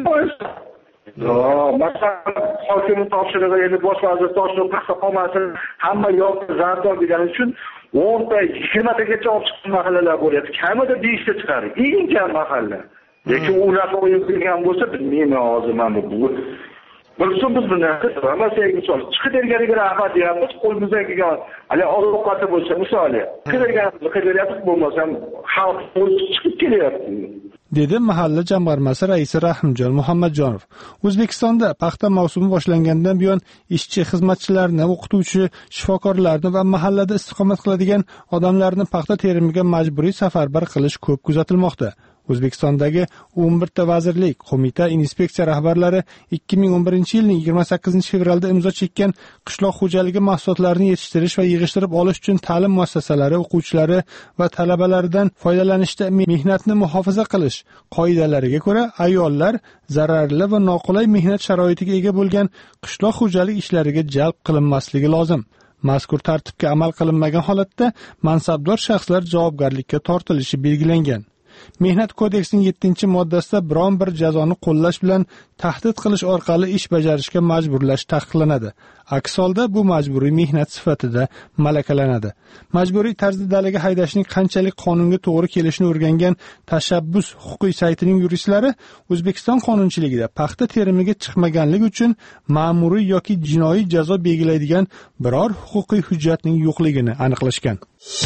Hokim topshirig'i endi bosh vazir topshiriq paxta qolmasin, hamma yoqni zardob degani uchun 10 ta 20 tagacha olib chiqqan mahallalar bo'lyapti. Kamida 5 ta chiqadi. Eng kam mahalla. Lekin ularga o'yin qilgan bo'lsa, bilmayman hozir mana bu. Bilsin biz buni hammasiga misol chiqadirganiga rahmat deyapmiz, qo'limizdan kelgan hali ovqati bo'lsa misoli qilyapmiz, bo'lmasam xalq chiqib kelyapti. Dedi mahalla jamg'armasi raisi Rahimjon Muhammadjonov. O'zbekistonda paxta mavsumi boshlangandan buyon ishchi, xizmatchilarni, o'qituvchi, shifokorlarni va mahallada istiqomat qiladigan odamlarni paxta terimiga majburiy safarbar qilish ko'p kuzatilmoqda. O'zbekistondagi 11 ta vazirlik, qo'mita, inspeksiya rahbarlari 2011-yilning 28 fevralda imzo chekkan qishloq xo'jaligi mahsulotlarini yetishtirish va yig'ishtirib olish uchun ta'lim muassasalari o'quvchilari va talabalaridan foydalanishda mehnatni muhofaza qilish qoidalariga ko'ra ayollar zararli va noqulay mehnat sharoitiga ega bo'lgan qishloq xo'jalik ishlariga jalb qilinmasligi lozim. Mazkur tartibga amal qilinmagan holatda mansabdor shaxslar javobgarlikka tortilishi belgilangan. Mehnat kodeksining 7-moddasida biron bir jazoni qo'llash bilan tahdid qilish orqali ish bajarishga majburlash taqiqlanadi. Aks holda bu majburiy mehnat sifatida malakalanadi. Majburiy tarzda dalaga haydashning qanchalik qonunga to'g'ri kelishini o'rgangan tashabbus huquqiy saytining yuristlari O'zbekiston qonunchiligida paxta terimiga chiqmaganligi uchun ma'muriy yoki jinoiy jazo belgilaydigan biror huquqiy hujjatning yo'qligini aniqlashgan.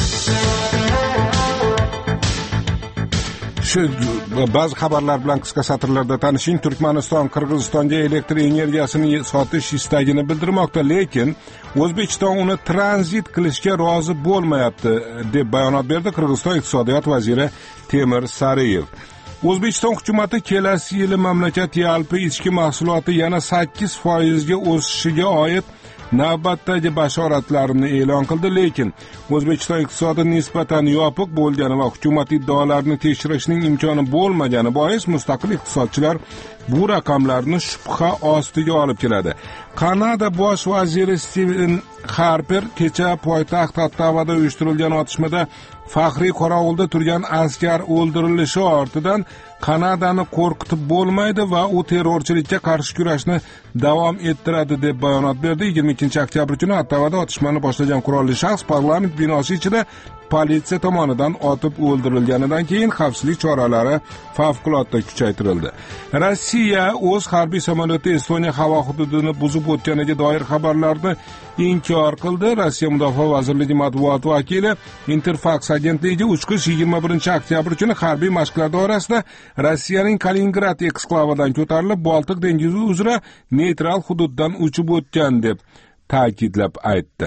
Shu ba'zi xabarlar bilan qisqa satrlarda tanishing. Turkmaniston Qirg'izistonga elektr energiyasini sotish istagini bildirmoqda, lekin O'zbekiston uni tranzit qilishga rozi bo'lmayapti deb bayonot berdi Qirg'iziston iqtisodiyot vaziri Temir Sariyev. O'zbekiston hukumatı kelasi yili mamlakat yalpi ichki mahsuloti yana 8% ga o'sishiga oid navbatdagi bashoratlarini e'lon qildi, lekin O'zbekiston iqtisodi nisbatan yopiq bo'lgani va hukumat iddaolarini tekshirishning imkoni bo'lmagani bois mustaqil iqtisodchilar bu raqamlarni shubha ostiga olib keladi. Kanada bosh vaziri Stephen Harper kecha poytaxt Ottavada uyushtirilgan otishmada faxriy qorovulda turgan askar o'ldirilishi ortidan Kanadani qo'rqitib bo'lmaydi va u terrorchilikka qarshi kurashni davom ettiradi deb bayonot berdi. 22-oktyabr kuni Ottavada otishmani boshlagan qurolli shaxs parlament binosi ichida politsiya tomonidan otib o'ldirilganidan keyin xavfsizlik choralari favqulodda kuchaytirildi. Rossiya o'z harbiy samolyoti Estoniya havo hududini buzib o'tganiga doir xabarlarni inkor qildi. Rossiya Mudofaa vazirligi matbuot vakili Interfax agentligiga uchish 21-oktyabr kuni harbiy mashqlar doirasida Rossiyaning Kaliningrad eksklavidan ko'tarilib Boltiq dengizi uzra neytral hududdan uchib o'tgan deb ta'kidlab aytdi.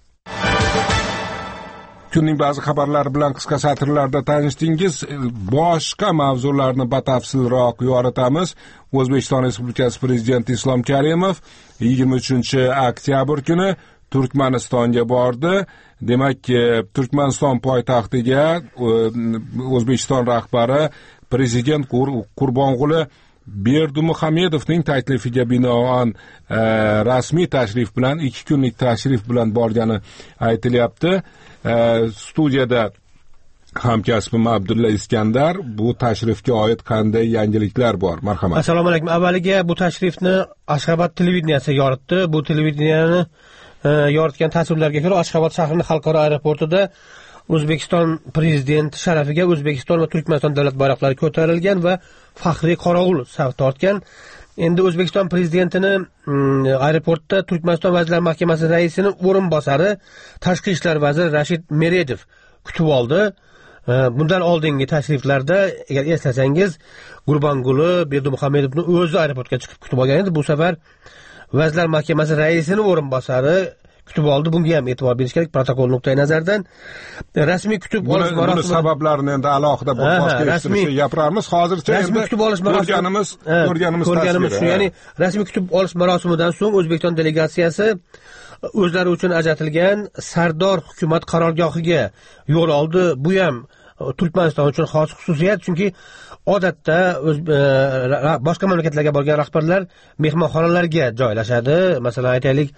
Kunning ba'zi xabarlari bilan qisqa satrlarda tanishdingiz. Boshqa mavzularni batafsilroq yoritamiz. O'zbekiston Respublikasi Prezidenti Islom Karimov 23-oktyabr kuni Turkmanistonga bordi. Demak, Turkmaniston poytaxtiga O'zbekiston rahbari Prezident Qurbonquli Berdimuhamedovning taklifiga binoan rasmiy tashrif bilan 2 kunlik tashrif bilan borgani aytilyapti. Studiyada hamkasbim Abdulla Iskandar bu tashrifga oid qanday yangiliklar bor? Marhamat. Assalomu alaykum. Avvaliga bu tashrifni Ashxobod televideniyasi yoritdi. Bu televideniyani yoritgan tasvirlarga ko'ra Ashxobod shahrining xalqaro aeroportida O'zbekiston prezidenti sharafiga O'zbekiston va Turkmaniston davlat bayroqlari ko'tarilgan va faxriy qorovul saf tortgan. Endi O'zbekiston prezidentini aeroportda Turkmaniston Vazirlar Mahkamasi raisining o'rinbosari Tashqi ishlar vaziri Rashid Meredov kutib oldi. Bundan oldingi tashriflarda, agar eslasangiz, Gurbanguli Berdimuhamedovni o'zi aeroportga chiqib kutib olgan edi. Bu safar Vazirlar Mahkamasi raisining o'rinbosari kutib oldi. Bunga ham e'tibor berish kerak protokol nuqtai nazaridan. Rasmiy kutib olish marosimi sabablarini endi alohida boshqa eshitishga gapiramiz. Hozircha endi kutib olish ko'rganimiz shu, ya'ni rasmiy kutib olish marosimidan so'ng O'zbekiston delegatsiyasi o'zlari uchun ajratilgan Sardor hukumat qarorgohiga yo'l oldi. Bu ham Turkmaniston uchun xos xususiyat, chunki odatda boshqa mamlakatlarga borgan rahbarlar mehmonxonalarga joylashadi. Masalan, aytaylik,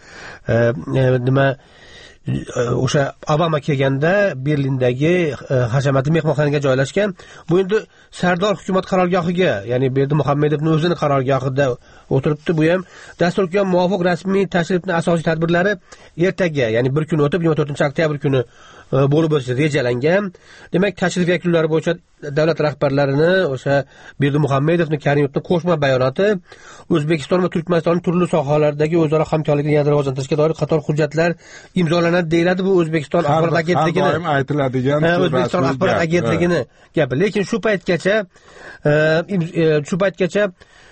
o'sha Obama kelganda Berlindagi hashamatli mehmonxonaga joylashgan. Bu endi Sardor hukumat qarorgohiga, ya'ni Berdimuhamedovning o'zining qarorgohida o'tiribdi. Bu ham dasturga muvofiq rasmiy tashrifning asosiy tadbirlari ertaga, ya'ni bir kun o'tib 24-oktyabr kuni bo'lib o'tishi rejalangan. Demak, tashrif yakunlari bo'yicha davlat rahbarlarini o'sha Berdimuhamedovning Karimovning qo'shma bayonoti O'zbekiston va Turkmanistonning turli sohalardagi o'zaro hamkorlikni yanada rivojlantirishga doir qator hujjatlar imzolanadi deyiladi. Bu O'zbekiston axborot agentligini doim aytiladigan O'zbekiston axborot agentligini gapi. Lekin shu paytgacha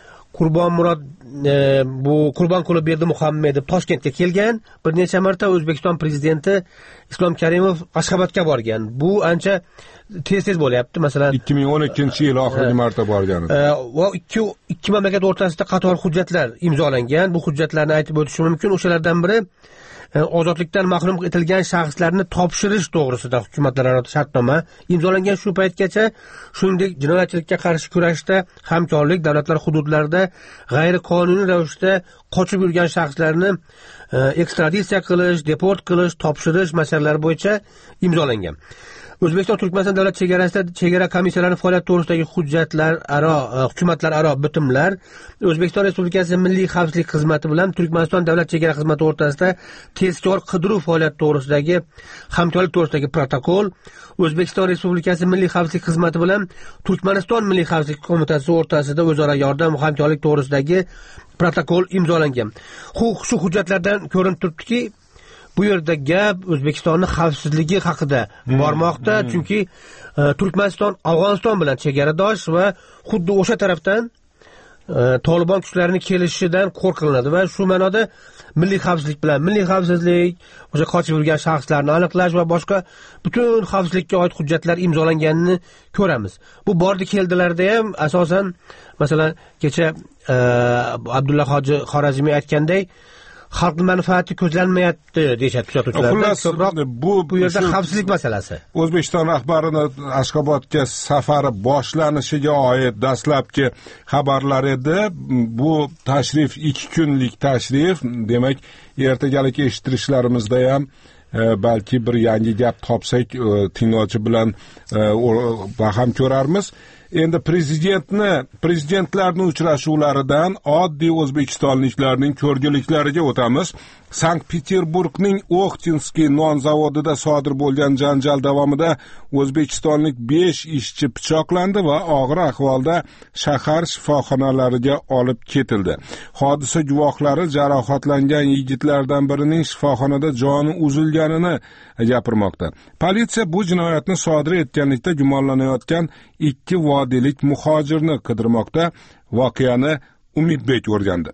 Qurbonquli Berdimuhamedov Toshkentga kelgan. Bir necha marta O'zbekiston prezidenti Islom Karimov Ashxobodga borgan. Bu ancha tez bo'lyapti. Masalan, 2012-yil oxirgi marta borgan edi. Va ikki mamlakat o'rtasida qator hujjatlar imzolangan. Bu hujjatlarni aytib o'tishim mumkin. O'shalardan biri ozodlikdan mahrum etilgan shaxslarni topshirish to'g'risida hukumatlararo shartnoma imzolangan. Shu paytgacha, shuningdek, jinoyatchilikka qarshi kurashda hamkorlik, davlatlar hududlarida g'ayriqonuniy ravishda qochib yurgan shaxslarni ekstraditsiya qilish, deport qilish, topshirish masalalari bo'yicha imzolangan. O'zbekiston Turkmaniston davlat chegarasida chegara komissiyalarining faoliyati to'g'risidagi hukumatlararo bitimlar O'zbekiston Respublikasi Milliy xavfsizlik xizmati bilan Turkmaniston davlat chegara xizmati o'rtasida tezkor qidiruv faoliyati to'g'risidagi hamkorlik to'g'risidagi protokol, O'zbekiston Respublikasi Milliy xavfsizlik xizmati bilan Turkmaniston Milliy xavfsizlik qo'mitasi o'rtasida o'zaro yordam va hamkorlik to'g'risidagi protokol imzolangan. Shu hujjatlardan ko'rinib turibdiki, bu yerda gap O'zbekistonning xavfsizligi haqida bormoqda, chunki Turkmaniston Afg'oniston bilan chegaradosh va xuddi o'sha tarafdan Tolibon kuchlarining kelishidan qo'rqiladi va shu ma'noda milliy xavfsizlik bilan o'sha qochib yurgan shaxslarni aniqlash va boshqa butun xavfsizlikka oid hujjatlar imzolanganini ko'ramiz. Bu bordi keldilarda ham asosan masalan kecha Abdulla Hoji Xorazmiy aytganday xalq manfaati ko'zlanmayapti deyishadi kuzatuvchilar. Xullas, bu yerda xavfsizlik masalasi. O'zbekiston rahbarining Ashxobodga safari boshlanishiga oid dastlabki xabarlar edi. Bu tashrif 2 kunlik tashrif, demak, ertagaligi eshittirishlarimizda ham balki bir yangi gap topsak tinglovchi bilan baham ko'rarmiz. Endi prezidentlarning uchrashuvlaridan oddiy o'zbekistonliklarning ko'rgiliklariga o'tamiz. Sankt-Peterburgning Oxtinskiy non zavodida sodir bo'lgan janjal davomida o'zbekistonlik 5 ishchi pichoqlandi va og'ir ahvolda shahar shifoxonalariga olib ketildi. Hodisa guvohlari jarohatlangan yigitlardan birining shifoxonada joni uzilganini gapirmoqda. Politsiya bu jinoyatni sodir etganlikda gumonlanayotgan 2 vodiylik muhojirni qidirmoqda. Voqeani Umidbek o'rgandi.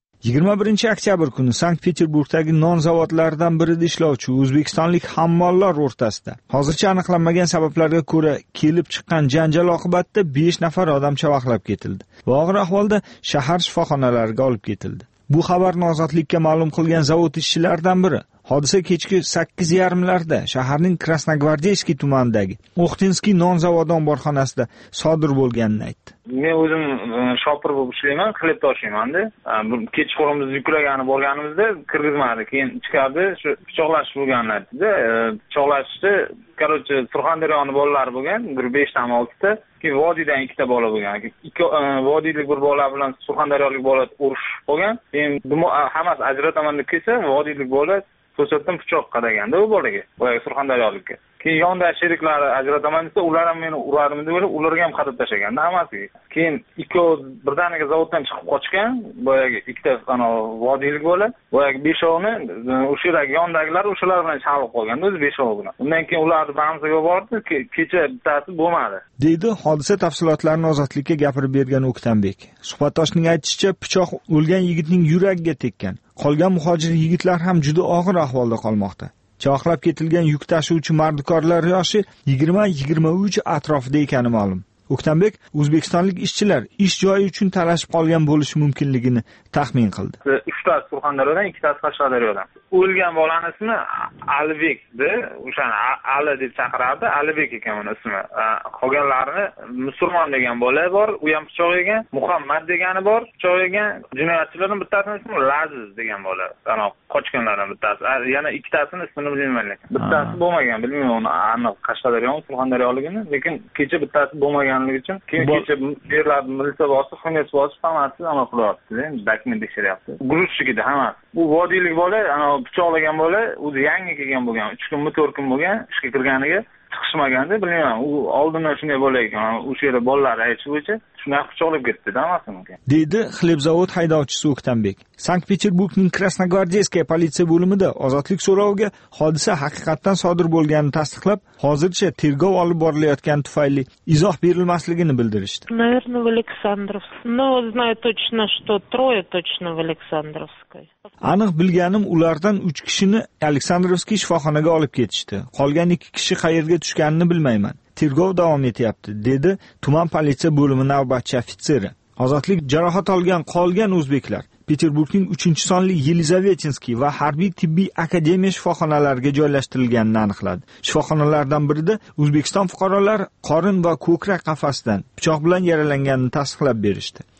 21 oktyabr kuni Sankt-Peterburgdagi non zavodlaridan birida ishlovchi o'zbekistonlik hammollar o'rtasida hozircha aniqlanmagan sabablarga ko'ra kelib chiqqan janjal oqibatida 5 nafar odam chavaqlab ketildi va og'ir ahvolda shahar shifoxonalariga olib ketildi. Bu xabarni Ozodlikka ma'lum qilgan zavod ishchilaridan biri hodisa kechki 8:30larda shaharning Krasnogvardeyskiy tumanidagi Oxtinskiy non zavodi omborxonasida sodir bo'lganini aytdi. Men o'zim shopir bo'lib ishlayman, xleb tashiyman-da. Kechqurunimizni yuklagani borganimizda kirgizmadi. Keyin ichkarida shu pichoqlash bo'lganini aytdi. Pichoqlashdi, короче, Surxondaryoning bolalari bo'lgan, bir 5 ta 6 ta. Keyin vodiydan 2 ta bola bo'lgan. Vodiylik bir bola bilan surxondaryolik bola urush bo'lgan. Keyin hammasi ajrataman deb kelsa, vodiylik bola to'satdan pichoq qadaganda u bolaga, boyaga surxondaryolikka. Keyin yonda sheriklari ajrataman desa, ular ham meni uradimi deb o'ylab, ularga ham qadab tashlaganda hammasiga. Keyin ikkovi birdaniga zavoddan chiqib qochgan, boyaga 2 ta vodiylik bola, boyaga 5ovni o'sha yerdagi yondagilar o'shalar bilan chalib qolganda, o'zi 5ov bilan. Undan keyin ularni bamsiga bordi, kecha bittasi bo'lmadi. Deydi hodisa tafsilotlarini Ozodlikka gapirib bergan O'ktanbek. Suhbatdoshning aytishicha, pichoq o'lgan yigitning yuragiga tekkan. Qolgan muhojir yigitlar ham juda og'ir ahvolda qolmoqda. Chaqlab ketilgan yuk tashuvchi mardikorlar yoshi 20-23 atrofida ekani ma'lum. O'ktanbek o'zbekistonlik ishchilar ish joyi uchun talashib qolgan bo'lishi mumkinligini taxmin qildi. 3 ta Surxondaryodan, 2 ta Qashqadaryodan. O'lgan bolaning ismi Alibekdi, o'shani Ali deb chaqirardi, Alibek ekan uning ismi. Qolganlarini Musulmon degan bola bor, u ham pichoq yegan, Muhammad degani bor, pichoq yegan. Jinoyatchilarning bittasining ismi Laziz degan bola. Ana qochganlardan bittasi. Yana 2 tasini ismini bilmayman lekin. Bittasi bo'lmagan, bilmayman uni aniq Qashqadaryoning, Surxondaryoligini, lekin kecha bittasi bo'lmaganligi uchun keyin kecha yerlar militsiya bosib, xizmat bosib hammasi aniq qilyapti. Dokument tekshiryapti. Gruzchigida hammasi. Bu vodiylik bola, ana pichoqlagan bola o'zi yangi kelgan bo'lgan, 3 kunmi 4 kun bo'lgan, ishga kirganiga chiqishmaganda, bilmayman, u oldindan shunday bola ekan. O'sha yerda bolalar aytishi bo'yicha shunday pichoqlab ketdi-da hammasini. Deydi xlebzavod haydovchisi O'ktanbek. Sankt-Peterburgning Krasnogvardeyskiy politsiya bo'limida Ozodlik so'roviga hodisa haqiqatdan sodir bo'lganini tasdiqlab, hozircha tergov olib borilayotgani tufayli izoh berilmasligini bildirishdi. Наверное, в Александровск. Но знаю точно, что 3 точно в Александровской. Aniq bilganim, ulardan 3 kishini Aleksandrovskiy shifoxonaga olib ketishdi. Qolgan 2 kishi qayerga tushganini bilmayman. Tergov davom etyapti, dedi tuman politsiya bo'limi navbatchi ofitseri. Ozodlik jarohat olgan qolgan o'zbeklar Peterburgning 3-sonli Yelizavetinskiy va harbiy tibbiy akademiya shifoxonalariga joylashtirilganini aniqladi. Shifoxonalardan birida O'zbekiston fuqarolari qorin va ko'krak qafasidan pichoq bilan yaralanganini tasdiqlab berishdi.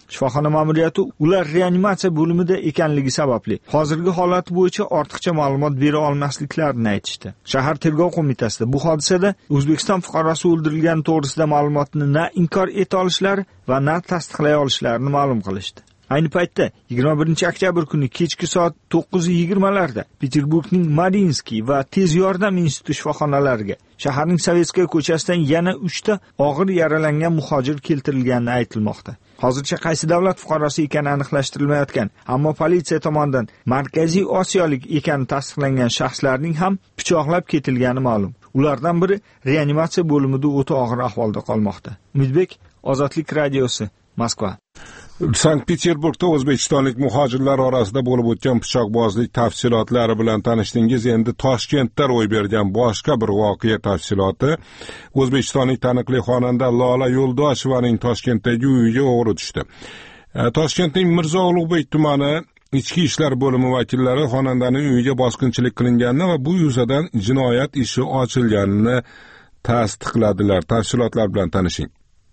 Shifoxona ma'muriyati ular reanimatsiya bo'limida ekanligi sababli hozirgi holati bo'yicha ortiqcha ma'lumot bera olmasliklarini aytishdi. Shahar tergov qo'mitasida bu hodisada O'zbekiston fuqarosi o'ldirilgani to'g'risida ma'lumotni na inkor eta olishlari va na tasdiqlay olishlarini ma'lum qilishdi. Ayni paytda 21 oktyabr kuni kechki soat 9:20 Peterburgning Mariinsky va tez yordam instituti shifoxonalariga shaharning Sovetskiy ko'chasidan yana 3 ta og'ir yaralangan muhojir keltirilgani aytilmoqda. Hozircha qaysi davlat fuqarosi ekani aniqlashtirilmayotgan, ammo politsiya tomonidan Markaziy Osiyolik ekani tasdiqlangan shaxslarning ham pichoqlab ketilgani ma'lum. Ulardan biri reanimatsiya bo'limida o'ta og'ir ahvolda qolmoqda. Umidbek, Ozodlik radiosi, Moskva. Sankt-Peterburgda o'zbekistonlik muhojirlar orasida bo'lib o'tgan pichoqbozlik tafsilotlari bilan tanishdingiz. Endi Toshkentda ro'y bergan boshqa bir voqea tafsiloti. O'zbekistonlik taniqli xonanda Lola Yo'ldoshovaning Toshkentdagi uyiga o'g'ri tushdi. Toshkentning Mirzo Ulug'bek tumani Ichki ishlar bo'limi vakillari xonandaning uyiga bosqinchilik qilinganini va bu yuzasidan jinoyat ishi ochilganini tasdiqladilar. Tafsilotlar bilan tanishing.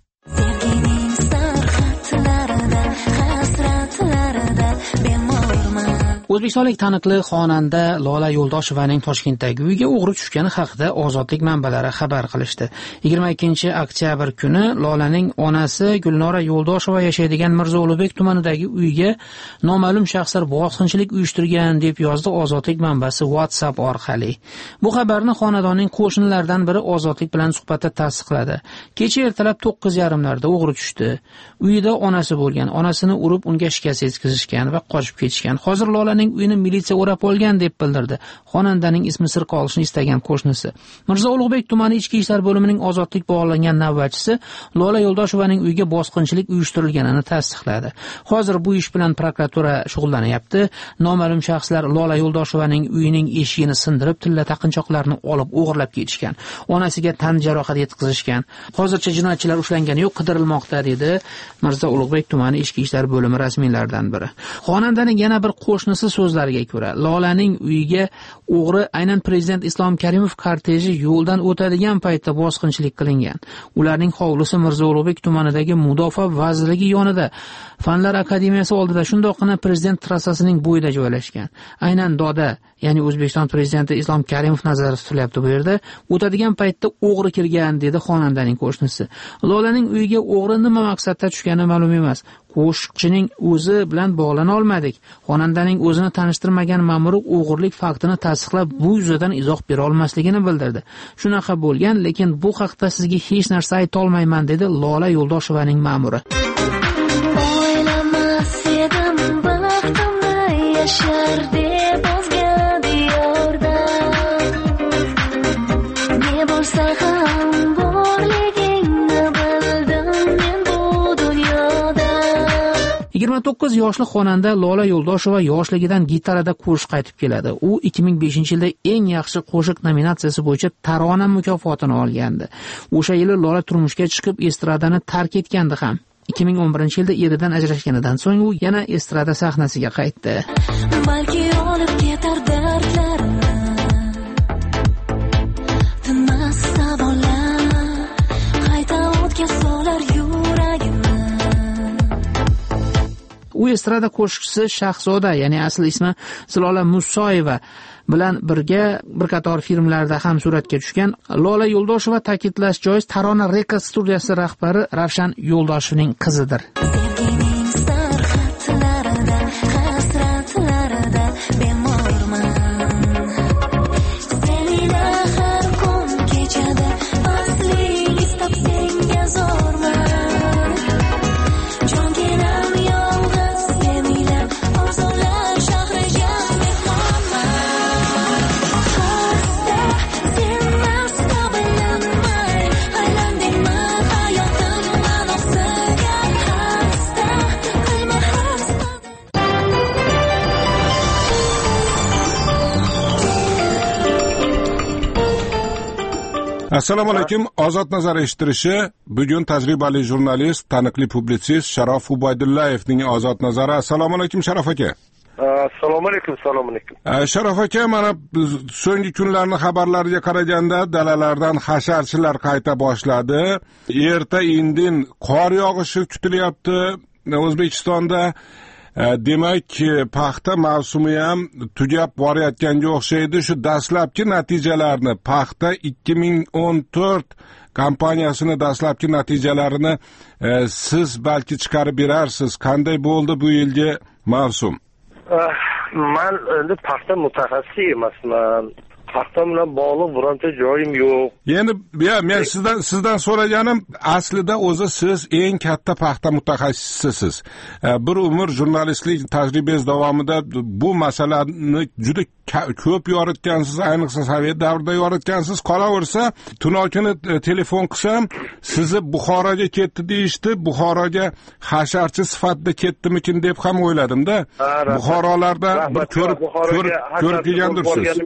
O'zbekistonlik taniqli xonanda Lola Yo'ldoshovaning Toshkentdagi uyiga o'g'ri tushgani haqida Ozodlik manbalari xabar qilishdi. 22 oktyabr kuni Lolaning onasi Gulnora Yo'ldoshova yashaydigan Mirzo Ulug'bek tumanidagi uyiga noma'lum shaxslar bosqinchilik uyushtirgan deb yozdi Ozodlik manbasi WhatsApp orqali. Bu xabarni xonadonning qo'shnilaridan biri Ozodlik bilan suhbatda tasdiqladi. Kecha ertalab 9:30larda o'g'ri tushdi. Uyida onasi bo'lgan, onasini urib unga shikast yetkazishgan va qochib ketishgan. Hozir Lolaning uyini militsiya o'rab olgan deb bildirdi xonandaning ismi sir qolishini istagan qo'shnisi. Mirzo Ulug'bek tumani ichki ishlar bo'limining Ozodlik bog'langan navbatchisi Lola Yo'ldoshovaning uyiga bosqinchilik uyushtirilganini tasdiqladi. Hozir bu ish bilan prokuratura shug'ullanyapti. Noma'lum shaxslar Lola Yo'ldoshovaning uyining eshigini sindirib, tilla taqinchoqlarni olib o'g'irlab ketishgan. Onasiga tan jarohati yetkazishgan. Hozircha jinoyatchilar ushlangani yo'q, qidirilmoqda dedi Mirzo Ulug'bek tumani ichki ishlar bo'limi rasmiylaridan biri. Xonandaning yana bir qo'shnisi so'zlariga ko'ra, Lolaning uyiga o'g'ri aynan prezident Islom Karimov korteji yo'ldan o'tadigan paytda bosqinchilik qilingan. Ularning hovlisi Mirzo Ulug'bek tumanidagi Mudofaa vazirligi yonida, Fanlar akademiyasi oldida, shundoqqina prezident trassasining bo'yida joylashgan. Aynan doda, ya'ni O'zbekiston prezidenti Islom Karimov nazarda tutilyapti bu yerda. O'tadigan paytda o'g'ri kirgan dedi xonandaning qo'shnisi. Lolaning uyiga o'g'ri nima maqsadda tushgani ma'lum emas. Qo'shiqchining o'zi bilan bog'lana olmadik. Xonandaning o'zini tanishtirmagan ma'mur o'g'irlik faktini tasdiqlab, bu yuzadan izoh bera olmasligini bildirdi. Shunaqa bo'lgan, lekin bu haqda sizga hech narsa ayta olmayman dedi Lola Yo'ldoshovaning ma'muri. O'ylamas edim baxtimni yashar deb o'zga diyorda. Ne bo'lsa ham borligingni bildim men bu dunyoda. 29 yoshli xonanda Lola Yo'ldoshova yoshligidan gitarada qo'shiq aytib keladi. U 2005-yilda eng yaxshi qo'shiq nominatsiyasi bo'yicha Tarona mukofotini olgandi. O'sha yili Lola turmushga chiqib estradani tark etgandi ham. 2011-yilda eridan ajrashganidan so'ng u yana estrada sahnasiga qaytdi. Balki olib ketar dardlarimni. Tinmas savollar qayta o'tga solar yuragimni. U estrada qo'shiqchisi Shahzoda, ya'ni asl ismi Zilola Musoyeva bilan birga bir qator filmlarda ham suratga tushgan. Lola Yo'ldoshova, ta'kidlash joiz, Tarona Records studiyasi rahbari Ravshan Yo'ldoshevning qizidir. Assalomu alaykum. Ozod nazar eshittirishi bugun tajribali jurnalist, taniqli publitsist Sharof Ubaydullayevning Ozod nazari. Assalomu alaykum Sharof aka. Assalomu alaykum, assalomu alaykum. Sharof aka, mana so'nggi kunlarning xabarlariga qaraganda dalalardan hasharchilar qayta boshladi. Erta indin qor yog'ishi kutilyapti. O'zbekistonda demak paxta mavsumi ham tugab borayotganga o'xshaydi. Shu dastlabki natijalarni paxta 2014 kompaniyasini dastlabki natijalarini siz balki chiqarib berarsiz. Qanday bo'ldi bu yilgi mavsum? Men endi paxta mutaxassisi emasman. Paxta bilan bog'liq bironta joyim yo'q. Endi men sizdan so'raganim, aslida o'zi siz eng katta paxta mutaxassisisiz. Bir umr jurnalistlik tajribangiz davomida bu masalani juda ko'p yoritgansiz, ayniqsa Sovet davrida yoritgansiz. Qolaversa, tunokini telefon qilsam, sizni Buxoroga ketdi deyishdi. Buxoroga hasharchi sifatida ketdimikin deb ham o'yladim-da. Buxorolarda bir ko'rib kelgandirsiz.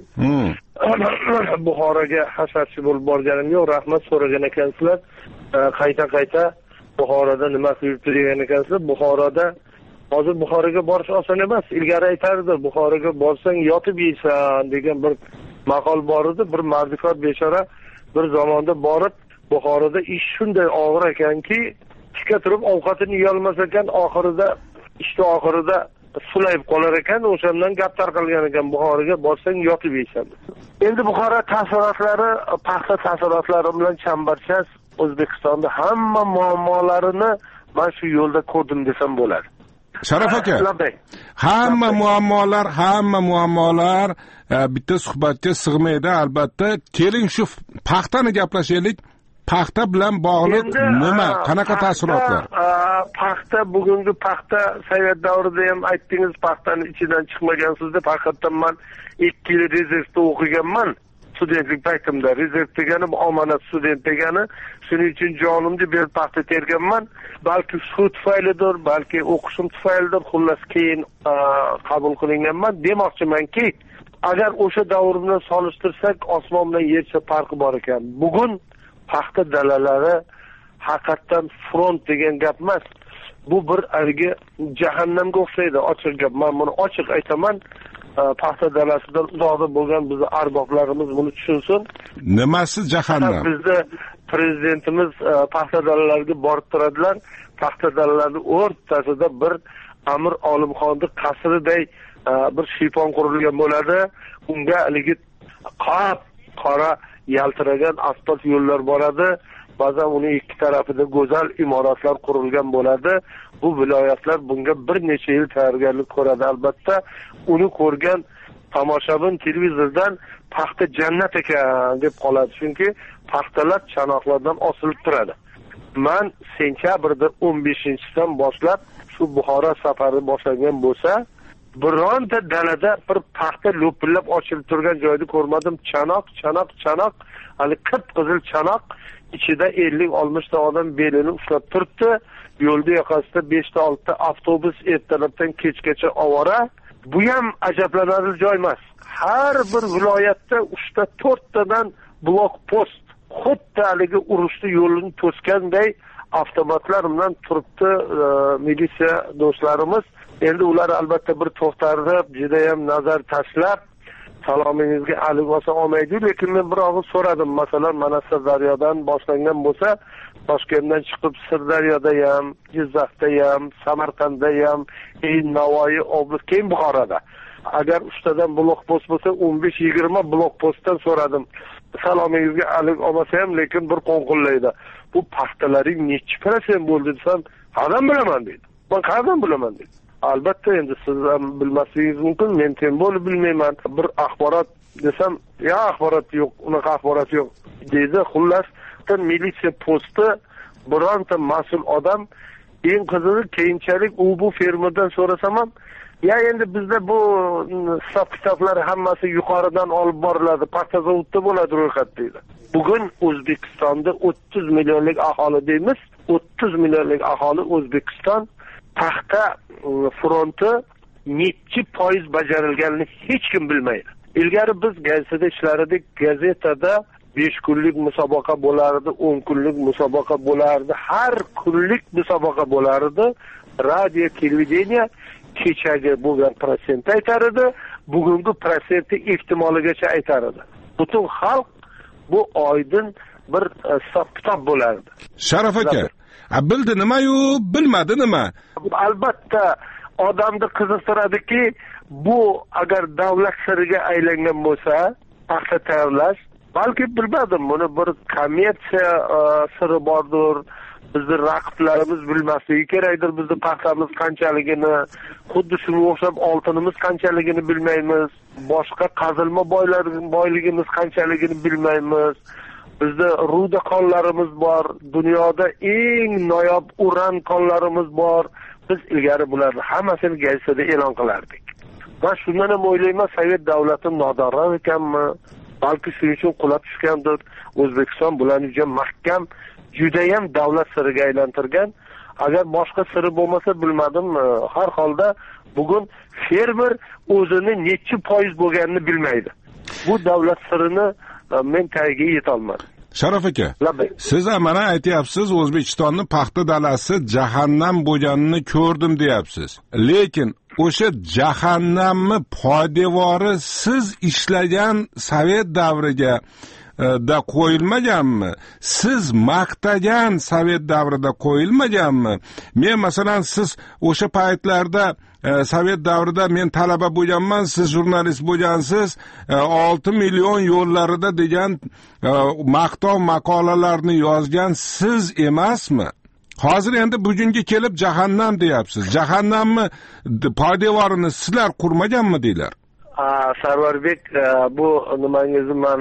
Buxoroga hasharchi bo'lib borganim yo'q. Rahmat so'ragan ekansizlar. Qayta Buxoroda nima qilibdi degan ekansizlar. Buxoroda hozir Buxoroga borish oson emas. Ilgari aytardi, Buxoroga borsang yotib yeysan degan bir maqol bor edi. Bir mardikor bechora bir zamonda borib, Buxoroda ish shunday og'ir ekanki, tika turib ovqatini yeyolmas ekan, oxirida sulayib qolar ekan. O'shandan gap tarqalgan ekan, Buxoroga borsang yotib yeysan. Endi Buxoro taassurotlari, paxta taassurotlari bilan chambarchas O'zbekistonda hamma muammolarini men shu yo'lda ko'rdim desam bo'ladi. Sharaf aka, hamma muammolar bitta suhbatga sig'maydi albatta. Keling shu paxtani gaplashaylik. Paxta bilan bog'liq nima, qanaqa taassurotlar? Paxta, bugungi paxta Sovet davrida ham aytdingiz, paxtani ichidan chiqmagansiz deb. Haqiqatan men 2 yil rezervda o'qiganman. Studentlik paytimda rezerv degani omonat student degani. Shuning uchun jonimni berib paxta terganman. Balki shu tufaylidir, balki o'qishim tufaylidir, xullas keyin qabul qilinganman. Demoqchimanki, agar o'sha davr bilan solishtirsak, osmon bilan yercha farqi bor ekan. Bugun paxta dalalari haqiqatan front degan gap emas. Bu bir argi jahannamga o'xshaydi. Ochiq gap. Men buni ochiq aytaman. Paxta dalasidan uzoqda bo'lgan bizning arboblarimiz buni tushunsin. Nimasi jahannam? Bizda prezidentimiz paxta dalalariga borib turadilar. Paxta dalalarining o'rtasida bir Amir Olimxonning qasriday bir shiypon qurilgan bo'ladi. Unga haligi qora yaltiragan asfalt yo'llar boradi. Ba'zan uning ikki tarafida go'zal imoratlar qurilgan bo'ladi. Bu viloyatlar bunga bir necha yil tayyorgarlik ko'radi albatta. Uni ko'rgan tomoshabin televizordan paxta jannat ekan deb qoladi. Chunki paxtalar chanoqlardan osilib turadi. Men sentyabrda 15-dan boshlab shu Buxoro safari boshlangan bo'lsa, bironta dalada bir paxta lo'pillab ochilib turgan joyni ko'rmadim. Chanoq, hali qip-qizil chanoq, ichida 50-60 ta odam belini ushlab turibdi. Yo'lda yoqasida 5 ta 6 ta avtobus ertalabdan kechgacha ovora. Bu ham ajablanarli joy emas. Har bir viloyatda 3 ta 4 tadan blok post, xuddi haligi urushni yo'lini to'sganday avtomatlar bilan turibdi militsiya do'stlarimiz. Endi ular albatta bir to'xtarib, juda ham nazar tashlab, salomingizga alik olsa olmaydi, lekin men bir og'iz so'radim. Masalan, mana Sirdaryodan boshlangan bo'lsa, Toshkentdan chiqib Sirdaryoda ham, Jizzaxda ham, Samarqandda ham, Navoiy oblast, keyin Buxoroda. Agar 3 tadan blok post bo'lsa, 15-20 blok postdan so'radim. Salomingizga alik olmasa ham, lekin bir qo'ng'illaydi. Bu paxtalaring nechi % bo'ldi desam, "Qanday bilaman" dedi. Men qanday bilaman dedi. Albatta endi siz ham bilmasligingiz mumkin, men ham bo'lib bilmayman. Bir axborot desam, "Ya axborot yo'q, unaqa axborot yo'q" dedi. Xullas, militsiya posti bironta mas'ul odam, eng qizig'i keyinchalik bu fermerdan so'rasam ham, "Ya endi bizda bu hisob-kitoblar hammasi yuqoridan olib boriladi, paxta zavodda bo'ladi ro'yxat" dedi. Bugun O'zbekistonda 30 millionlik aholi deymiz. 30 millionlik aholi O'zbekiston paxta fronti nechi foiz bajarilganini hech kim bilmaydi. Ilgari biz gazetada ishlar edik, gazetada 5 kunlik musobaqa bo'lardi, 10 kunlik musobaqa bo'lardi, har kunlik musobaqa bo'lardi. Radio, televideniya kechagi bo'lgan prosent aytar edi, bugungi prosenti ehtimoligacha aytar edi. Butun xalq bu oydin bir hisob kitob bo'lardi. Sharaf aka, bildi nima-yu, bilmadi nima? Albatta odamni qiziqtiradiki, bu agar davlat siriga aylangan bo'lsa, paxta tayyorlash, balki bilmadim, buni bir kommersiya siri bordir. Bizning raqiblarimiz bilmasligi kerakdir. Bizning paxtamiz qanchaligini, xuddi shunga o'xshab oltinimiz qanchaligini bilmaymiz. Boshqa qazilma boyligimiz qanchaligini bilmaymiz. Bizda ruda konlarimiz bor. Dunyoda eng noyob uran konlarimiz bor. Biz ilgari bularni hammasini gazetada e'lon qilardik. Men shundan ham o'ylayman, Sovet davlati nodonroq ekanmi? Balki shuning uchun qulab tushgandir. O'zbekiston bularni juda mahkam, judayam davlat siriga aylantirgan. Agar boshqa siri bo'lmasa bilmadim, har holda bugun fermer o'zini necha foiz bo'lganini bilmaydi. Bu davlat sirini men tagiga yeta olmadim. Sharaf aka, siz mana aytyapsiz, O'zbekistonning paxta dalasi jahannam bo'lganini ko'rdim deyapsiz. Lekin o'sha jahannamni poydevori siz ishlagan Sovet davriga da qo'yilmaganmi? Siz maqtagan Sovet davrida qo'yilmaganmi? Men masalan siz o'sha paytlarda Sovet davrida men talaba bo'lganman, siz jurnalist bo'lgansiz, 6 million yo'llarida degan maqtov maqolalarni yozgan siz emasmi? Hozir endi bugunga kelib jahannam deyapsiz. Jahannamni poydevorini sizlar qurmaganmi deylar? Sarvarbek, bu nimangizni men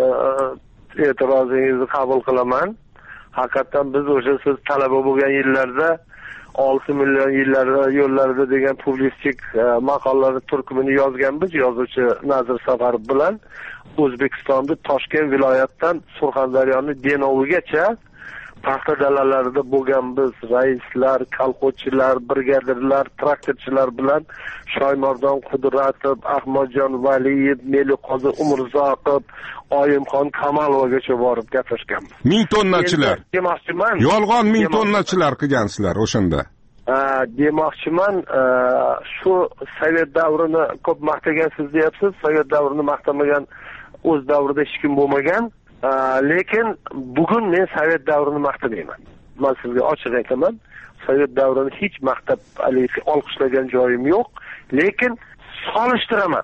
e'tirozingizni qabul qilaman. Haqiqatan biz o'sha siz talaba bo'lgan yillarda 6 million yo'llarida degan publistik maqolalarni turkumini yozganmiz, yozuvchi Nazir Safarov bilan. O'zbekistonda Toshkent viloyatidan Surxondaryoning Denovigacha paxta dalalarida bo'lgan biz raislar, kolxozchilar, brigadirlar, traktorchilar bilan Shoymardon Qudratov, Ahmadjon Valiyev, Meliqo'zi Umurzoqov, Oyimxon Kamalovgacha borib gaplashganmiz. 1000 tonnachilar. Yolg'on 1000 tonnachilar qilgansizlar o'shanda. Demoqchiman, shu Sovet davrini ko'p maqtagansiz deyapsiz. Sovet davrini maqtamagan o'z davrida hech kim bo'lmagan. Lekin bugun men Sovet davrini maqtamayman. Men sizga ochiq aytaman, Sovet davrini hech maqtab olqishlagan joyim yo'q, lekin solishtiraman.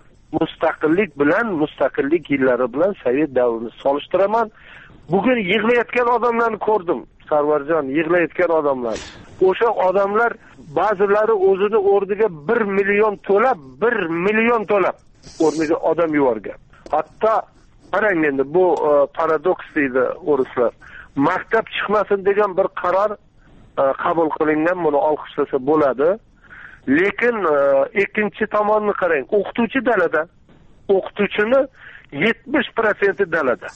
Mustaqillik yillari bilan Sovet davrini solishtiraman. Bugun yig'layotgan odamlarni ko'rdim, Sarvarjon, yig'layotgan odamlar. O'sha odamlar ba'zilari o'zini o'rniga 1 million to'lab o'rniga odam yuborgan. Hatto qarang, endi bu paradoks deydi o'rislar. Maktab chiqmasin degan bir qaror qabul qilingan, buni olqishlasa bo'ladi. Lekin ikkinchi tomonni qarang, o'qituvchi dalada. O'qituvchini 70% dalada.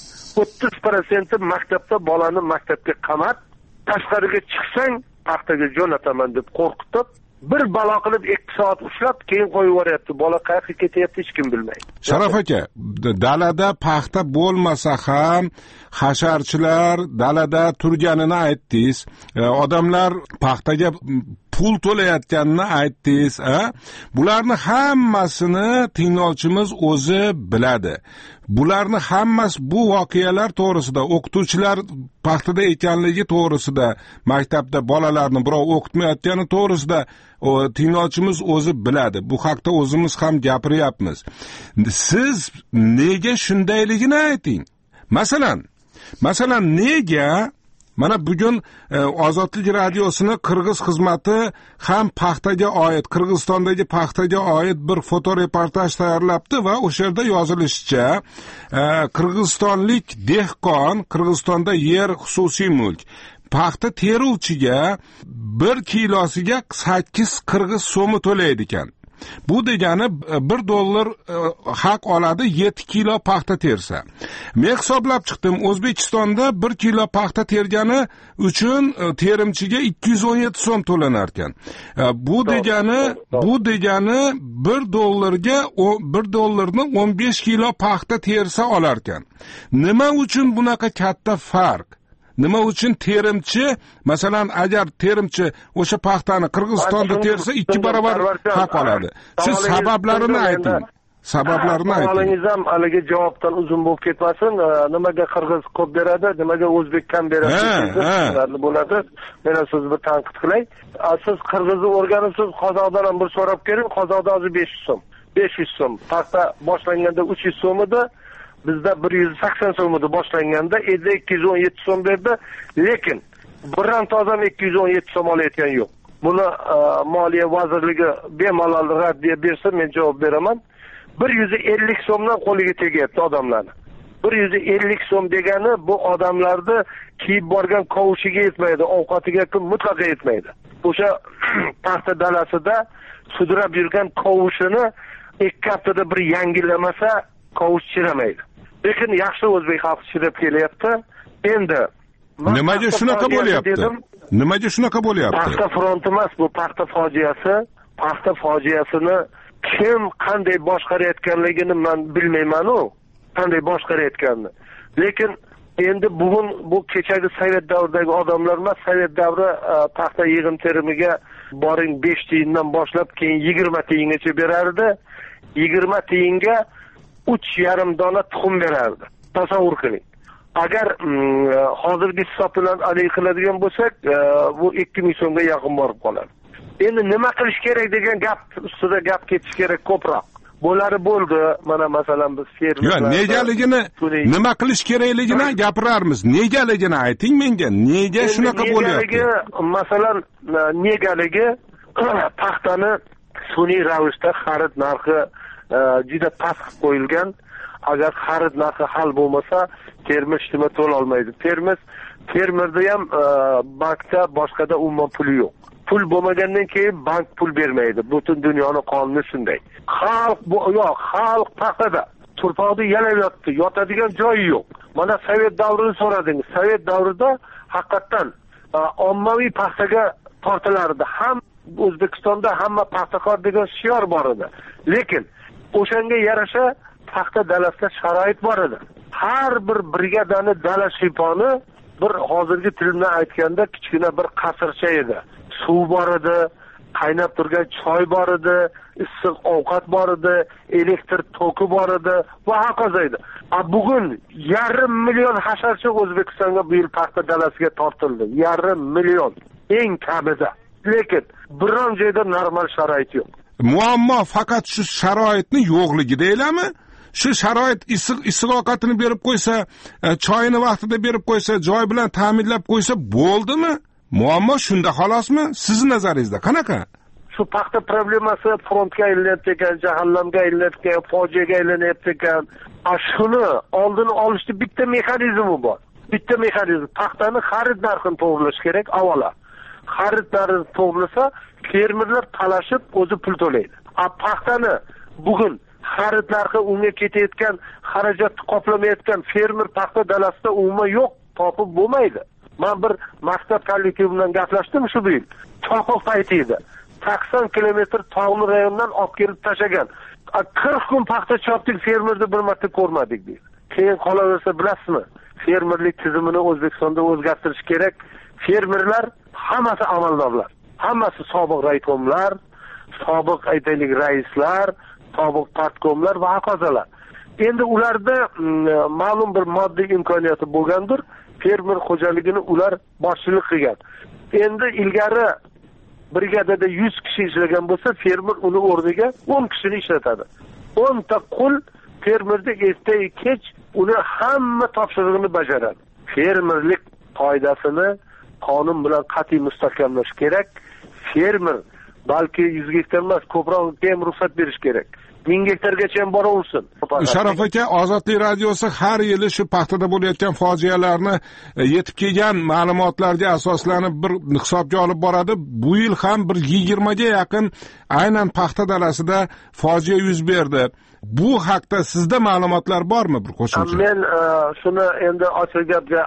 30% maktabda bolani maktabga qamat, tashqariga chiqsang paxtaga jo'nataman deb qo'rqitib, bir balo qilib 2 soat ushlab keyin qo'yib yuboryapti. Bola qayerga ketyapti hech kim bilmaydi. Sharaf aka, dalada paxta bo'lmasa ham hasharchilar dalada turganini aytdingiz. Odamlar paxtaga pul to'layotganini aytdingiz, Bularni hammasini tinglovchimiz o'zi biladi. Bularni hammasi bu voqealar to'g'risida, o'qituvchilar paxtada ekanligi to'g'risida, maktabda bolalarni birov o'qitmayotgani to'g'risida tinglovchimiz o'zi biladi. Bu haqda o'zimiz ham gapiryapmiz. Siz nega shundayligini ayting. Masalan, nega mana bugun Ozodlik radiosini Qirg'iz xizmati ham paxtaga oid, Qirg'izistondagi paxtaga oid bir fotoreportaj tayyorlabdi va o'sha yerda yozilishicha, qirg'izistonlik dehqon, Qirg'izistonda yer xususiy mulk, paxta teruvchiga 1 kilosiga 8 qirg'iz so'mi to'laydi ekan. Bu degani $1 haq oladi 7 kilo paxta tersa. Men hisoblab chiqdim, O'zbekistonda 1 kilo paxta tergani uchun terimchiga 217 so'm to'lanar ekan. Bu degani $1 ni 15 kilo paxta tersa olar ekan. Nima uchun bunaqa katta farq? Nima uchun terimchi, masalan, agar terimchi o'sha paxtani Qirg'izistonda tersa 2 barobar haq oladi. Siz sabablarini ayting. sabablarini ayting. Savolingiz ham haligi javobdan uzun bo'lib ketmasin. Nimaga qirg'iz ko'p beradi, nimaga o'zbek kam beradi bo'ladi. Men sizni bir tanqid qilay. Siz qirg'izni o'rganibsiz, qozoqdan ham bir so'rab ko'ring. Qozoqda hozir 500 so'm. 500 so'm. Paxta boshlanganda 300 so'm edi. Bizda 180 so'm edi boshlanganda, endi 217 so'm berdi. Lekin bironta odam 217 so'm olayotgan yo'q. Buni Moliya vazirligi bemalol raddiya bersa, men javob beraman. 150 so'mdan qo'liga tegyapti odamlarni. 150 so'm degani bu odamlarni kiyib borgan qovushiga yetmaydi, ovqatiga mutlaqo yetmaydi. O'sha paxta dalasida sudrab yurgan qovushini 2 haftada bir yangilamasa, qovush chiramaydi. Lekin yaxshi o'zbek xalqi chirab kelyapti. Endi nimaga shunaqa bo'lyapti? Nimaga shunaqa bo'lyapti? Paxta fronti emas, bu paxta fojiasi. Paxta fojiasini kim qanday boshqarayotganligini men bilmayman-ku, qanday boshqarayotganini. Lekin endi bugun bu kechagi Sovet davridagi odamlar emas, Sovet davri paxta yig'im terimiga boring 5 tiyindan boshlab keyin 20 tiyingacha berardi. 20 tiyinga 3,5 dona tuxum berardi. Tasavvur qiling. Agar hozirgi hisob bilan alik qiladigan bo'lsak, bu 2000 so'mga yaqin borib qoladi. Endi nima qilish kerak degan gap ustida gap ketish kerak ko'proq. Bo'lari bo'ldi. Mana masalan biz fermerlar. Yo'q, negaligini, nima qilish kerakligini gapirarmiz. Negaligini ayting menga. Nega shunaqa bo'lyapti? Masalan, negaligi paxtani sun'iy ravishda xarid narxi juda past qilib qo'yilgan. Agar xarid narxi hal bo'lmasa, fermer ishtima to'la olmaydi. Fermerda ham bankda boshqada umuman puli yo'q. Pul bo'lmagandan keyin bank pul bermaydi. Butun dunyoning qonuni shunday. Xalq paxtada turpoqda yalayapti, yotadigan joyi yo'q. Mana Sovet davrini so'radingiz. Sovet davrida haqiqatan ommaviy paxtaga tortilardi. Ham O'zbekistonda hamma paxtakor degan shior bor edi. Lekin o'shanga yarasha paxta dalasida sharoit bor edi. Har bir brigadani dala shiponi bir hozirgi til bilan aytganda kichkina bir qasrcha edi. Suv bor edi, qaynab turgan choy bor edi, issiq ovqat bor edi, elektr toki bor edi va hokazo edi. Bugun 500 million hasharchi O'zbekistonga bu yil paxta dalasiga tortildi. 500 million eng kamida. Lekin biron joyda normal sharoit yo'q. Muammo faqat shu sharoitni yo'qligidaylarmi? Shu sharoit issiq ovqatini berib qo'ysa, choyini vaqtida berib qo'ysa, joy bilan ta'minlab qo'ysa bo'ldimi? Muammo shunda xolosmi? Sizning nazaringizda qanaqa? Shu paxta problemasi frontga aylanib ekan, jahannamga aylanib ekan, fojiaga aylanib ekan. Shuni oldini olishda bitta mexanizmi bor. Bitta mexanizm. Paxtani xarid narxini to'g'rilash kerak avvalo. Xarid narxini to'g'rilasa, fermerlar talashib o'zi pul to'laydi. Paxtani bugun xarid narxi unga ketayotgan xarajatni qoplamayotgan fermer paxta dalasida umuman yo'q, topib bo'lmaydi. Men bir maktab kollektivi bilan gaplashdim shu yil. Choqoq payti edi. 80 kilometr tog'li rayondan olib kelib tashagan. 40 kun paxta chopdik, fermerni bir marta ko'rmadik deydi. Keyin qolaversa bilasizmi? Fermerlik tizimini O'zbekistonda o'zgartirish kerak. Fermerlar hammasi amaldorlar. Hammasi sobiq raykomlar, sobiq aytaylik raislar, sobiq partkomlar va hokazolar. Endi ularda ma'lum bir moddiy imkoniyati bo'lgandir. Fermer xo'jaligini ular boshchilik qilgan. Endi ilgari brigadada 100 kishi ishlagan bo'lsa, fermer uni o'rniga 10 kishini ishlatadi. 10 ta qul fermerda erta kech uni hamma topshirig'ini bajaradi. Fermerlik qoidasini qonun bilan qat'iy mustahkamlash kerak. Fermer balki 100 gektar emas, ko'proqqa ham ruxsat berish kerak. 1000 gektargacha ham boraversin. Sharof aka, Ozodlik radiosi har yili shu paxtada bo'layotgan fojialarni yetib kelgan ma'lumotlarga asoslanib bir hisobga olib boradi. Bu yil ham bir 20 ga yaqin aynan paxta dalasida fojia yuz berdi. Bu haqda sizda ma'lumotlar bormi bir qo'shimcha? Men shuni endi ochiq gapga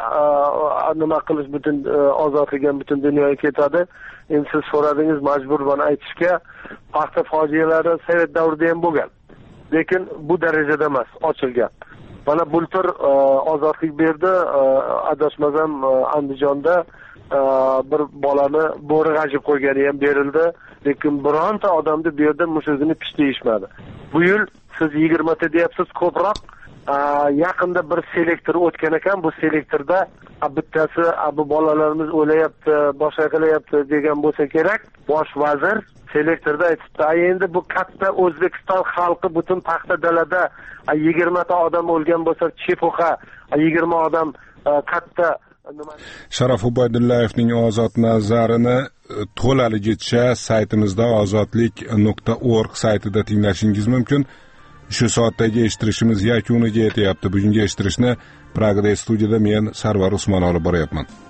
nima qilish butun ozodlikdan butun dunyoga ketadi. Endi siz so'radingiz, majburman aytishga. Paxta fojialari Sovet davrida ham bo'lgan. Lekin bu darajada emas, ochiq gap. Mana bultur ozodlik berdi, adashmasam Andijonda bir bolani bo'ri g'ajib qo'ygani ham berildi. Lekin bironta odamni bu yerda mushugini pish deyishmadi. Bu yil siz 20 ta deyapsiz ko'proq. Yaqinda bir selektor o'tgan ekan, bu selektorda bittasi bu bolalarimiz o'layapti, boshqa qilyapti degan bo'lsa kerak, bosh vazir selektorda aytibdi, endi bu katta O'zbekiston xalqi butun paxta dalada 20 ta odam o'lgan bo'lsa, chepuxa 20 odam katta Sharof Ubaydullayevning ozod nazarini to'laligicha saytimizda ozodlik.org saytida tinglashingiz mumkin. Shu soatdagi eshittirishimiz yakuniga yetyapti. Bugungi eshittirishni Pragada studiyada men Sarvar Usmon olib boryapman.